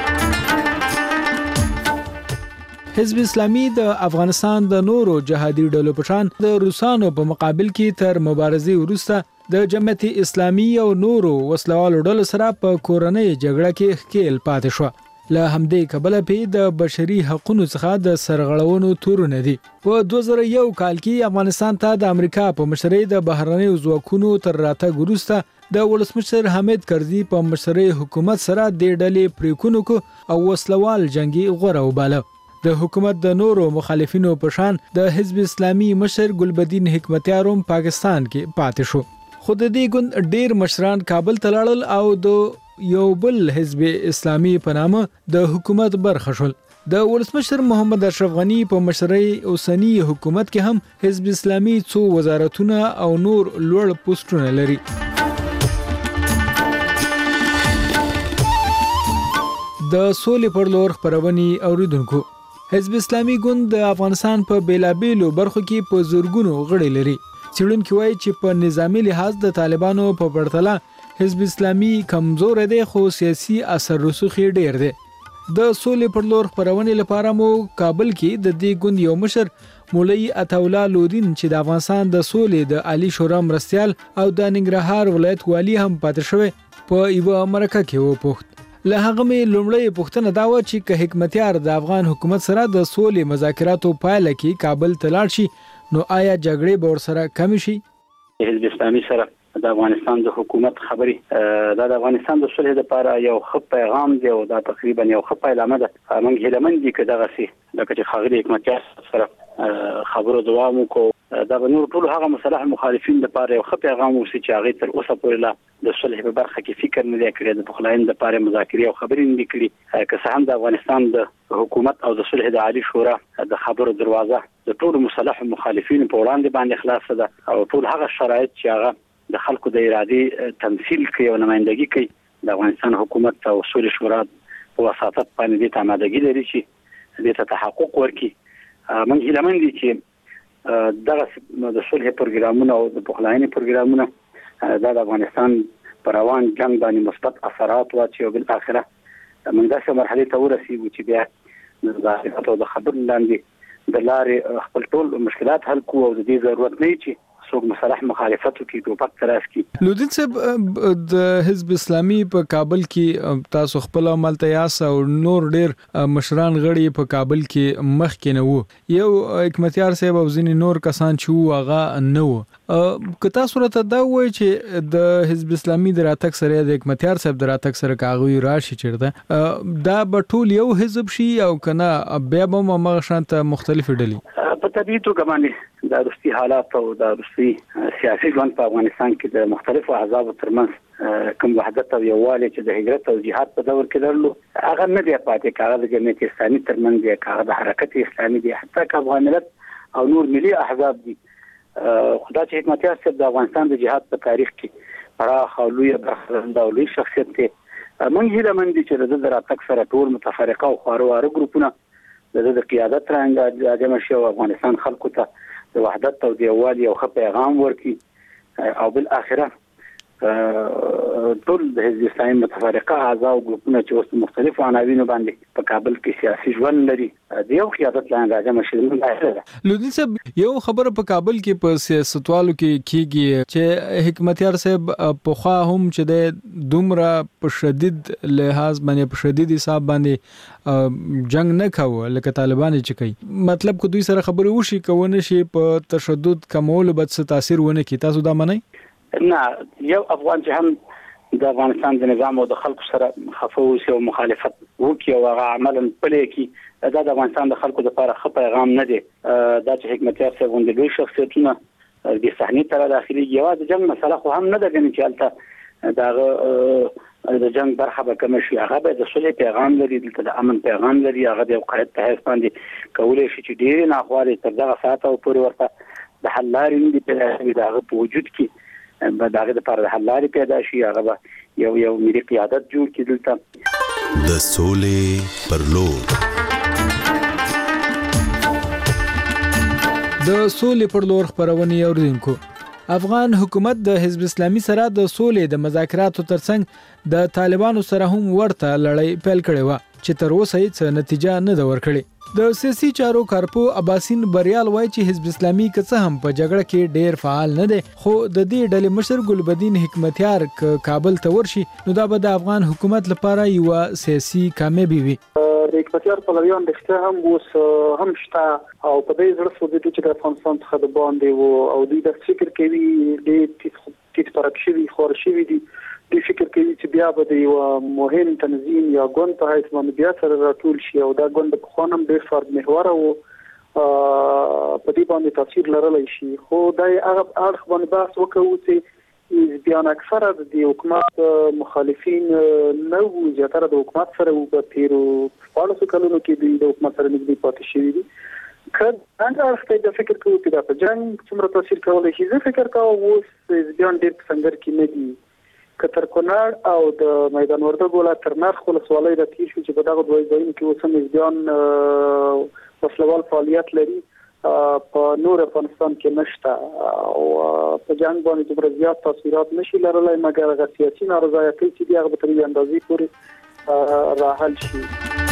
Speaker 6: حزب اسلامي د افغانستان د نورو جهادي ډلو په شان د روسانو په مقابل کې تر مبارزې وروسته د جمعیت اسلامي او نورو وسلوالو ډلو سره په کورنۍ جګړه کې ښکیل پاتې شو. له همدې کبله په د بشري حقوقو څخه د سرغړونو تورونه دي. په دوه زره یو کال کې افغانستان ته د امریکا په مشرۍ د بهرنیو ځواکونو تر راتګ وروسته د ولسمشر حامد کرزي په مشرۍ حکومت سره د ډلې پریکونو کو او وسلوال جنگي غوړه وباله. د حکومت د نورو مخالفینو په شان د حزب اسلامي مشر ګلبدین حکمتیار هم پاکستان کې پاتې شو. خو د دې ګوند ډیر مشران کابل ته لاړل او د یو بل حزب اسلامي په نامه د حکومت برخه شول. د ولسمشر محمد اشرف غنی په مشرۍ اوسنی حکومت کې هم حزب اسلامي څو وزارتونه او نور لوړ پوسټونه لري. د سولې پر لور خبرونې اوریدونکو، حزب اسلامي ګوند د افغانستان په بیلابیلو برخو کې په زورګونو غړي لري. څېړونکي وایي چې په نظامی لحاظ د طالبانو په پرتله حزب اسلامي کمزور دی، خو سیاسي اثر رسوخ ډیر دی. د سولې پر لور خبرونې لپاره مو کابل کې د دې ګوند یو مشر مولوي عطاالله لودین چې د افغانستان د سولې د عالی شورا مرستیال او د ننګرهار ولایت والی هم پاتې شوی په یوه مرکه کې وپوښت. له هغه مې لومړی پوښتنه دا وه چې که حکمتیار د افغان حکومت سره د سولې مذاکراتو پایله کې کابل ته لاړ شي، نو آیا جګړې به ورسره کمې شي؟
Speaker 5: حزب اسلامي سره د افغانستان د حکومت خبرې دا د افغانستان د صلح لپاره یو ښه پیغام دی او دا تقریبا یو ښه پیلامه ده. موږ هیلهمند دي که دغسې لکه چې ښاغلي حکمتیار سره خبرو دوام وکړو، دا به نور ټول هغه مصالح مخالفین لپاره یو ښه پیغام اوسي چې هغوی تر اوسه پورې لا د صلح په برخه کې فکر نه دی کړی، د پخلاینې لپاره مذاکرې او خبرې نه دي کړي. که څه هم د افغانستان د حکومت او د صلح د عالي شورا د خبرو دروازه د ټولو مصالح مخالفینو په وړاندې باندې خلاصه ده او ټول هغه شرایط چې هغه د خلکو د ارادې تمثیل کوي او نمایندګي کوي، د افغانستان حکومت او صلح شورا په وساطت باندې دې ته آمادګي لري چې دې ته تحقق ورکړي. موږ هیلهمند دي چې دغه د صلح پروګرامونه او د پخلاینې پروګرامونه دا د افغانستان پر روان جنگ باندې مثبت اثرات واچي او بالاخره موږ داسې مرحلې ته ورسېږو چې بیا د مذاکراتو او د خبرو لاندې د لارې خپل ټول مشکلات حل کړو او د دې ضرورت نه وي چې څوک مصالح مخالفت وکړي، ټوپک ته راسکي.
Speaker 6: لودین صاحب، د حزب اسلامي په کابل کې تاسو خپل عملته یاست او نور ډیر مشران غړي په کابل کې مخکې نه وو، یو حکمتیار صاحب او ځینې نور کسان چې وو هغه نه وو. که تاسو راته دا وایي چې د حزب اسلامي د راتګ سره د حکمتیار صاحب د راتګ سره که هغوی راشي چېرته، دا به ټول یو حزب شي او که نه بیا به هم همغه شانته مختلفې ډلې؟
Speaker 5: په طبیعي توګه باندې د وروستي حالات او د وروستي سیاسي ژوند په افغانستان کې د مختلفو احزابو ترمنځ کوم وحدت او یووالی چې د هجرت او جهاد په دور کې درلو هغه نه دی پاتې، که هغه د جمعیت اسلامي ترمنځ دی، که هغه د حرکت اسلامي دی، حتی که افغان ملت او نور ملي احزاب دي. خدا چې حکمتیار صاحب د افغانستان د جهاد په تاریخ کې پراخ او لویه برخه او لوی شخصیت دی. موږ هیله مند دي چې د راتګ سره ټول متفرقه او خواره واره ګروپونه د قیادت رنګ راځم شي او افغانستان خلکو ته د وحدت او د یووالي او ښه پیغام ورکړي او بل اخره ټول د حزب اسلامي متفرقه اعضاء او ګروپونه چې اوس مختلفو عناوینو باندې په کابل کې سیاسي ژوند لري د یو قیادت لاندې راځم شي.
Speaker 6: لودین صاحب یو خبره په کابل کې په سیاستوالو کې کیږي چې حکمتیار صاحب په خوا هم چې د دومره په شدید لحاظ باندې په شدید حساب باندې جنگ نه کاوه لکه طالبان چې کوي مطلب کو دوی سره خبرې وشي کوونه شي په تشدد کمول بد څه تاثیر ونه کی تاسو دا منئ؟
Speaker 5: نه یو افغان چې هم د افغانستان د نظام او د خلکو سره خفوس او مخالفت وکي او هغه عملاً پلي کی دا د افغانستان د خلکو لپاره ښه پیغام نه دی. دا چې حکمتیار صاحب غونډې لوی شخصیتونه د صحنې تر داخلي یوازې د جنگ مسله خو هم نه ده غني چې البته دا د جنگ برخه به کوم شي هغه به د صلح پیغام لري د امن پیغام لري هغه د قائد ته باندې کولای شي چې ډیر نه خواري تر دغه ساعت او پورې ورته د حل لارې دي په دغه په وجود کې به دغه لپاره د حل لارې پیدا شي هغه به یو یو ملي قیادت جوړ کړي دلته
Speaker 17: د سولې پر لور
Speaker 6: د سولې پر لور خبرونه اوریدونکو افغان حکومت د حزب اسلامي سره د سولې د مذاکراتو ترڅنګ د طالبانو سره هم ورته لړۍ پیل کړې و چې تر اوسه هیڅ نتیجه نه ده ورکړې. د سیاسي چارو کارپو اباسین بریال وایي چې حزب اسلامي که څه هم په جګړه کې ډیر فعال نه دی خو د دې ډلې مشر ګلبدین حکمتیار ک کابل ته ورشي نو دا به د افغان حکومت لپاره یو سیاسي کامیابی وي.
Speaker 7: د حکمتیار پلویان د شته هم اوس هم شته او په دې ځل څه د چې د افغانستان څخه د باندې او دوی د فکر کوي د تیت پرکشي خورشي دي د فکر کوي چې بیا به د یو مهم تنظیم یا ګوند په حیث باندې بیا سره راټول شي او دا ګوند په خونم ډیر فرد محور او په دې باندې تاثیر لرلی شي خو دا هغه اړخ باندې بحث وکړو چې بیان اکثره د حکومت مخالفین نه وو زیاتره د حکومت سره وو په تیرو پالیسو کلونو کې د حکومت سره نږدې پاتې شوي دي که څنګه اړخ ته فکر کوو چې دا په جنگ څومره تاثیر کولی شي زه فکر کوم اوس بیان ډیر په سنگر کې نه دي کتر کونړ او د میدان وردګ ولایت تر نرخ ولسوالۍ د تیر شو چې په دغه دوه ځایونو کې اوس هم ځان وسلوال فعالیت لري په نور افغانستان کې نشته او په جنگ باندې دومره زیات تاثیرات نشي لرلی مګر هغه سیاسي نارضایتۍ چې دي هغه به تر یوې اندازې پورې راحل شي.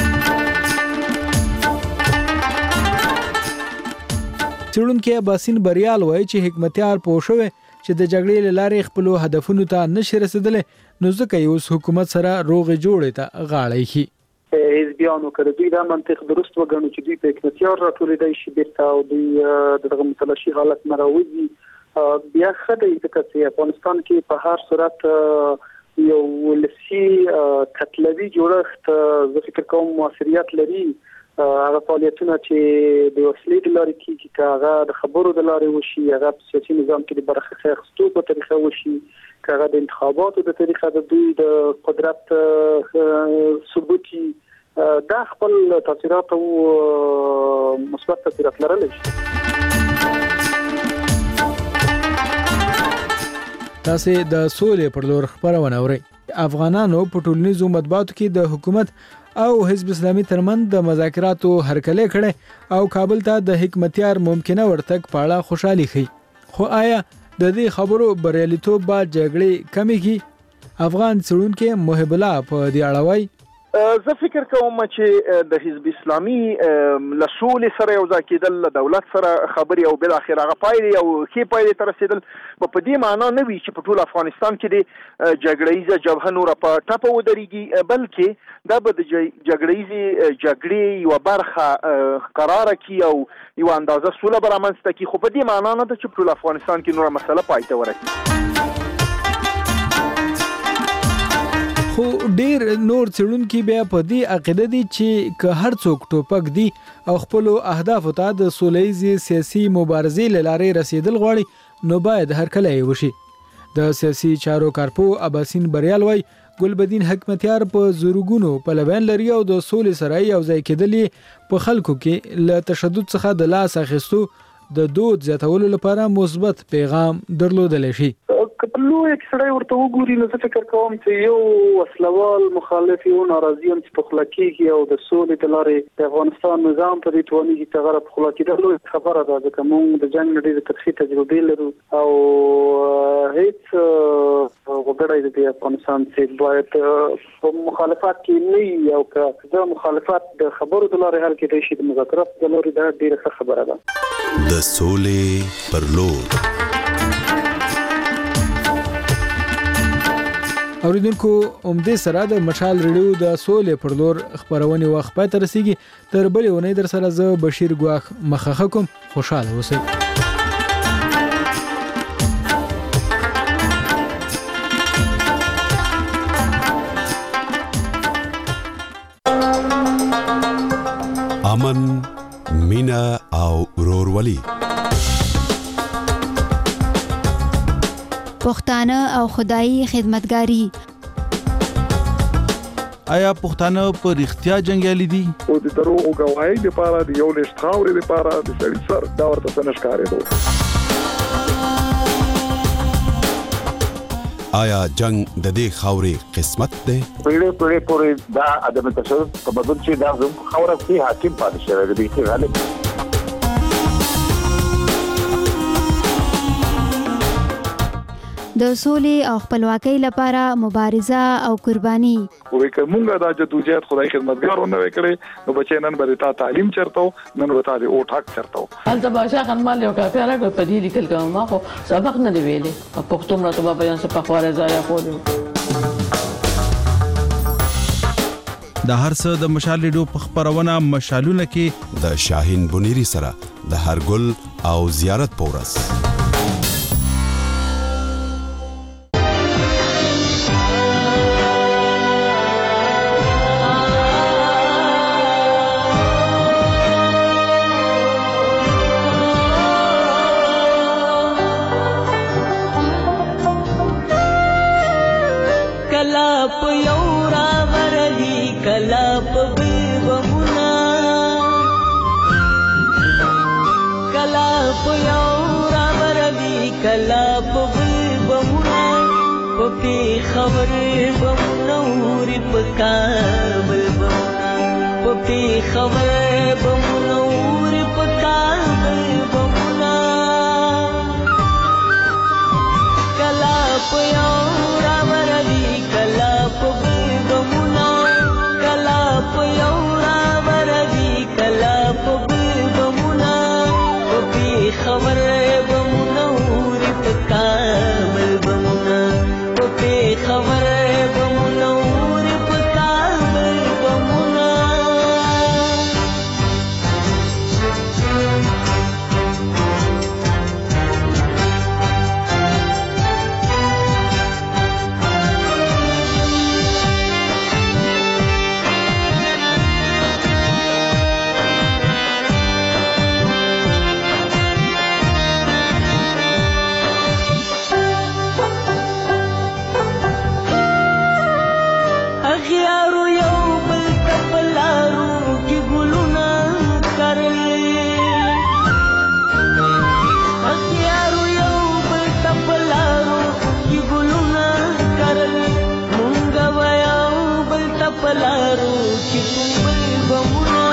Speaker 6: څېړونکی اباسین بریال وایي چې حکمتیار پوه شوی چې د جګړې لارې خپل هدفونو ته نشي رسیدلې نو ځکه یې اوس حکومت سره روغې جوړې ته غاړه ایښي.
Speaker 7: حزبیانو کړه دوی دا منطق درست وګڼو چې دوی په حکمتیار راټولېدای شي بیرته او دوی دغه متلاشي حالت نه راوځي بیا ښه دی ځکه چې افغانستان کې په هر صورت یو ولسي قتلوي جوړښت زه فکر کوم موثریت لري هغه فعالیتونه چې د وسلې د لارې کېږي که هغه د خبرو د لارې وشي هغه په سیاسي نظام کې د برخې اخیستو په طریقه وشي که هغه د انتخاباتو د طریقه د دوی د قدرت ثبوتي دا خپل تاثیرات او مثبت تاثیرات لرلی شي.
Speaker 6: تاسو د سولې پر لور خبرونه اورئ. افغانانو په ټولنیزو مطبوعاتو کې د حکومت او حزب اسلامي ترمنځ د مذاکراتو هرکلې کړي او کابل ته د حکمتیار ممکنه ورتګ په اړه خوشحالي ښيي خو آیا د دې خبرو بریالیتوب به جګړې کمې کړي؟ افغان څېړونکی محب الله په دې اړه وایي
Speaker 11: زه فکر کوم چې د حزب اسلامي له سولې سره یو ځای کېدل له دولت سره خبرې او بالاخره هغه پایلې او ښې پایلې ته رسېدل به په دې معنا نه وي چې په ټول افغانستان کې د جګړه ییزه جبهه نوره په ټپه ودرېږي بلکې دا به د جګړه ییزې جګړې یوه برخه قراره کړي او یوه اندازه سوله به رامنځته کړي خو په دې معنا نه ده چې په ټول افغانستان کې نوره مسله پای ته ورسېږي.
Speaker 6: خو ډیر نور څېړونکي بیا په دې عقیده دي چې که هر څوک ټوپک دی او خپل اهدافو ته د سولهییزې سیاسي مبارزې له لارې رسیدل غواړي نو باید هرکلی یې وشي. د سیاسي چارو کارپو اباسین بریال وایي ګلبدین حکمتیار په زورګونو پلویان لري او د سولې سره یو ځای کېدل په خلکو کې له تشدد څخه د لاس اخیستو د دود زیاتولو لپاره مثبت پیغام درلودلی شي.
Speaker 7: که لو اکسړی ورته وګوري نو زه فکر کوم چې یو وسلوال مخالف یو ناراضي هم چې په خلا کېږي او د سولې د لارې د افغانستان نظام په دې توانېږي چې هغه په خلا کېدل لویه خبره ده ځکه موږ د جنګ نه ډېرې ترخې تجربې لرو او هیڅ وګړی د افغانستان چې باید په مخالفت کې نه وي او که زه مخالفت د خبرو د لارې حل کېدای شي د مذاکراتو د لارې دا ډېره ښه خبره ده.
Speaker 17: د سولې پر لور
Speaker 6: اوریدونکو اومدې سره د مشال ریډیو د سولې پر لور خبرونه وخت پای تر رسیدي تر بلې ونې در سره زه بشیر ګواخ مخخه کوم خوشاله اوسئ.
Speaker 17: امن مینا او ورورولي
Speaker 10: پښتانه او خدایي خدمتګاری.
Speaker 8: آیا پښتانه په رښتیا جنگیالي دي؟
Speaker 24: او د دروغ غواړي د پاره د یو لښت خاورې د پاره د سړي سر دا ورته څنګه ښکارېدو.
Speaker 17: آیا جنگ د دې خاورې قسمت دی؟
Speaker 4: پیړې پیړې پورې دا ادم تشدد په بدل چې دا زموږ خاوره کې حاکم پاتې شوی دی چې غالب
Speaker 10: د سولې او خپلواکۍ لپاره مبارزه او قرباني.
Speaker 24: وې کومه دا جدوجہد خدای خدمتګارونه وکړي نو بچی نن به تا تعلیم چرته نن به تا د او ټاک چرته
Speaker 9: هلته باشا خنمال یو کافي راغی په دې لیکل کوم ما خو سبق نه دی ویلې پښتو مرته بابا بیان څه په خواره ځای خو
Speaker 8: د هر څه د مشال ریډیو په خبرونه مشالونه کې
Speaker 17: د شاهین بنيري سره د هرګل او زیارت پورس.
Speaker 22: خبر بمنور پکابل بمنا پپی خبر بمنور پکابل بمنا کلا پیورا ورلی کلا پپی بمنا کلا پیورا ورلی کلا پپی بمنا پپی خبر بمنور پکابل بمنا خبر بمنور پکابل بمنا پلارو کی تم بمنا